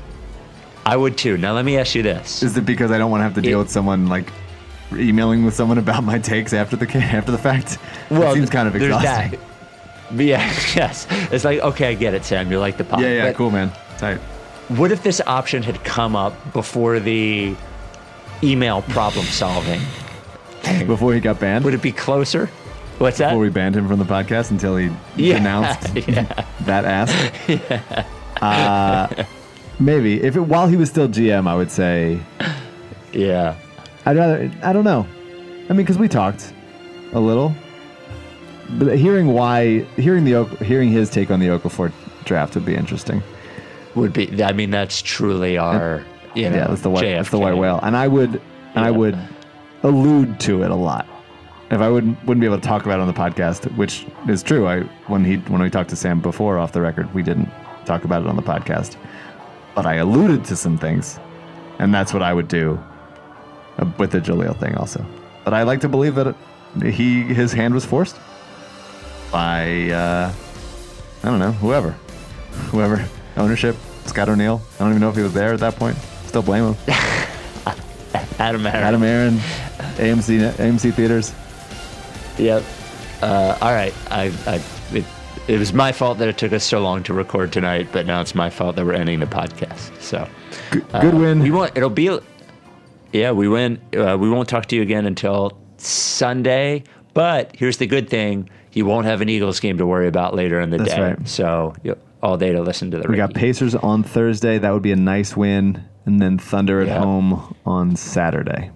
I would too. Now let me ask you this: Is it because I don't want to have to deal it, with someone like emailing with someone about my takes after the after the fact? Well, it seems kind of exhausting. That. Yeah, yes. It's like, okay, I get it, Sam. You're like the pod. Yeah, yeah, but cool, man. Tight. What if this option had come up before the email problem solving? Before he got banned? Would it be closer? What's that? Before we banned him from the podcast until he yeah, denounced yeah. that ass? Yeah. Uh, maybe. If it, while he was still G M, I would say... Yeah. I'd rather... I don't know. I mean, because we talked a little. But hearing why... Hearing the hearing his take on the Okafor draft would be interesting. Would be... I mean, that's truly our... You know, yeah, that's the, white, J F K. that's the white whale. And I would... And yeah. I would allude to it a lot. If I wouldn't wouldn't be able to talk about it on the podcast, which is true. I when he when we talked to Sam before off the record, we didn't talk about it on the podcast, but I alluded to some things, and that's what I would do with the Jahlil thing also. But I like to believe that it, he his hand was forced by uh, I don't know whoever, whoever ownership, Scott O'Neill. I don't even know if he was there at that point. Still blame him. Adam Aaron. Adam Aaron, A M C A M C Theaters. Yep. Uh, all right. I, I, it, it was my fault that it took us so long to record tonight, but now it's my fault that we're ending the podcast. So, good, good uh, win. We won't. It'll be. Yeah, we win. Uh, we won't talk to you again until Sunday. But here's the good thing: you won't have an Eagles game to worry about later in the That's day. Right. So you know, all day to listen to the. We Ricky. got Pacers on Thursday. That would be a nice win, and then Thunder at yeah. home on Saturday.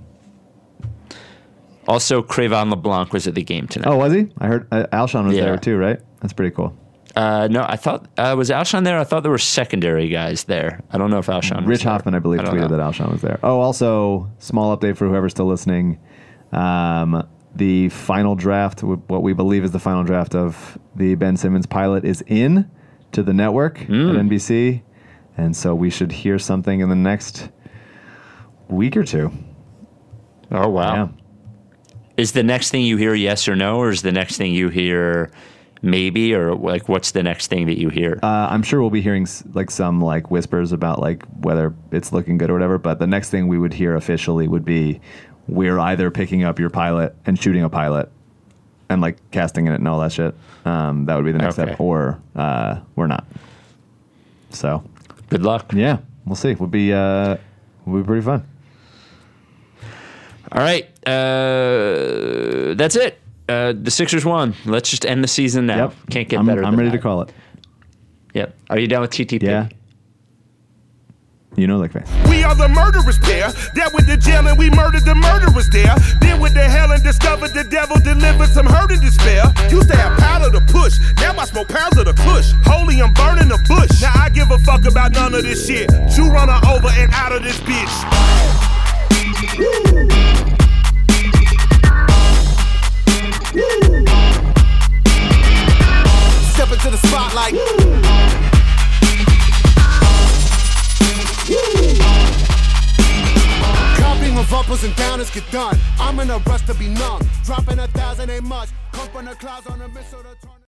Also, Cravon LeBlanc was at the game tonight. Oh, was he? I heard uh, Alshon was yeah. there too, right? That's pretty cool. Uh, no, I thought uh, was Alshon there? I thought there were secondary guys there. I don't know if Alshon. Rich was there. Hoffman, I believe, I tweeted know. that Alshon was there. Oh, also, small update for whoever's still listening. Um, the final draft, what we believe is the final draft of the Ben Simmons pilot, is in to the network mm. at N B C, and so we should hear something in the next week or two. Oh wow. Yeah. Is the next thing you hear yes or no, or is the next thing you hear maybe, or like what's the next thing that you hear? Uh, I'm sure we'll be hearing like some like whispers about like whether it's looking good or whatever. But the next thing we would hear officially would be we're either picking up your pilot and shooting a pilot and like casting in it and all that shit. Um, that would be the next okay. step, or uh, we're not. So good luck. Yeah, we'll see. Would be uh, would be pretty fun. All right, uh, that's it. Uh, the Sixers won. Let's just end the season now. Yep. Can't get I'm, better. I'm than ready that. to call it. Yep. Are you done with T T P? Yeah. You know, like face. We are the murderers pair. That went to jail and we murdered the murderers there. Then went to hell and discovered the devil delivered some hurt and despair. Used to have powder to push. Now I smoke pounds of the kush. Holy, I'm burning the bush. Now I give a fuck about none of this shit. You run her over and out of this bitch. Woo. Step into the spotlight. Copying of uppers and downers get done. I'm in a rush to be numb. Dropping a thousand ain't much. Come from the clouds on a missile to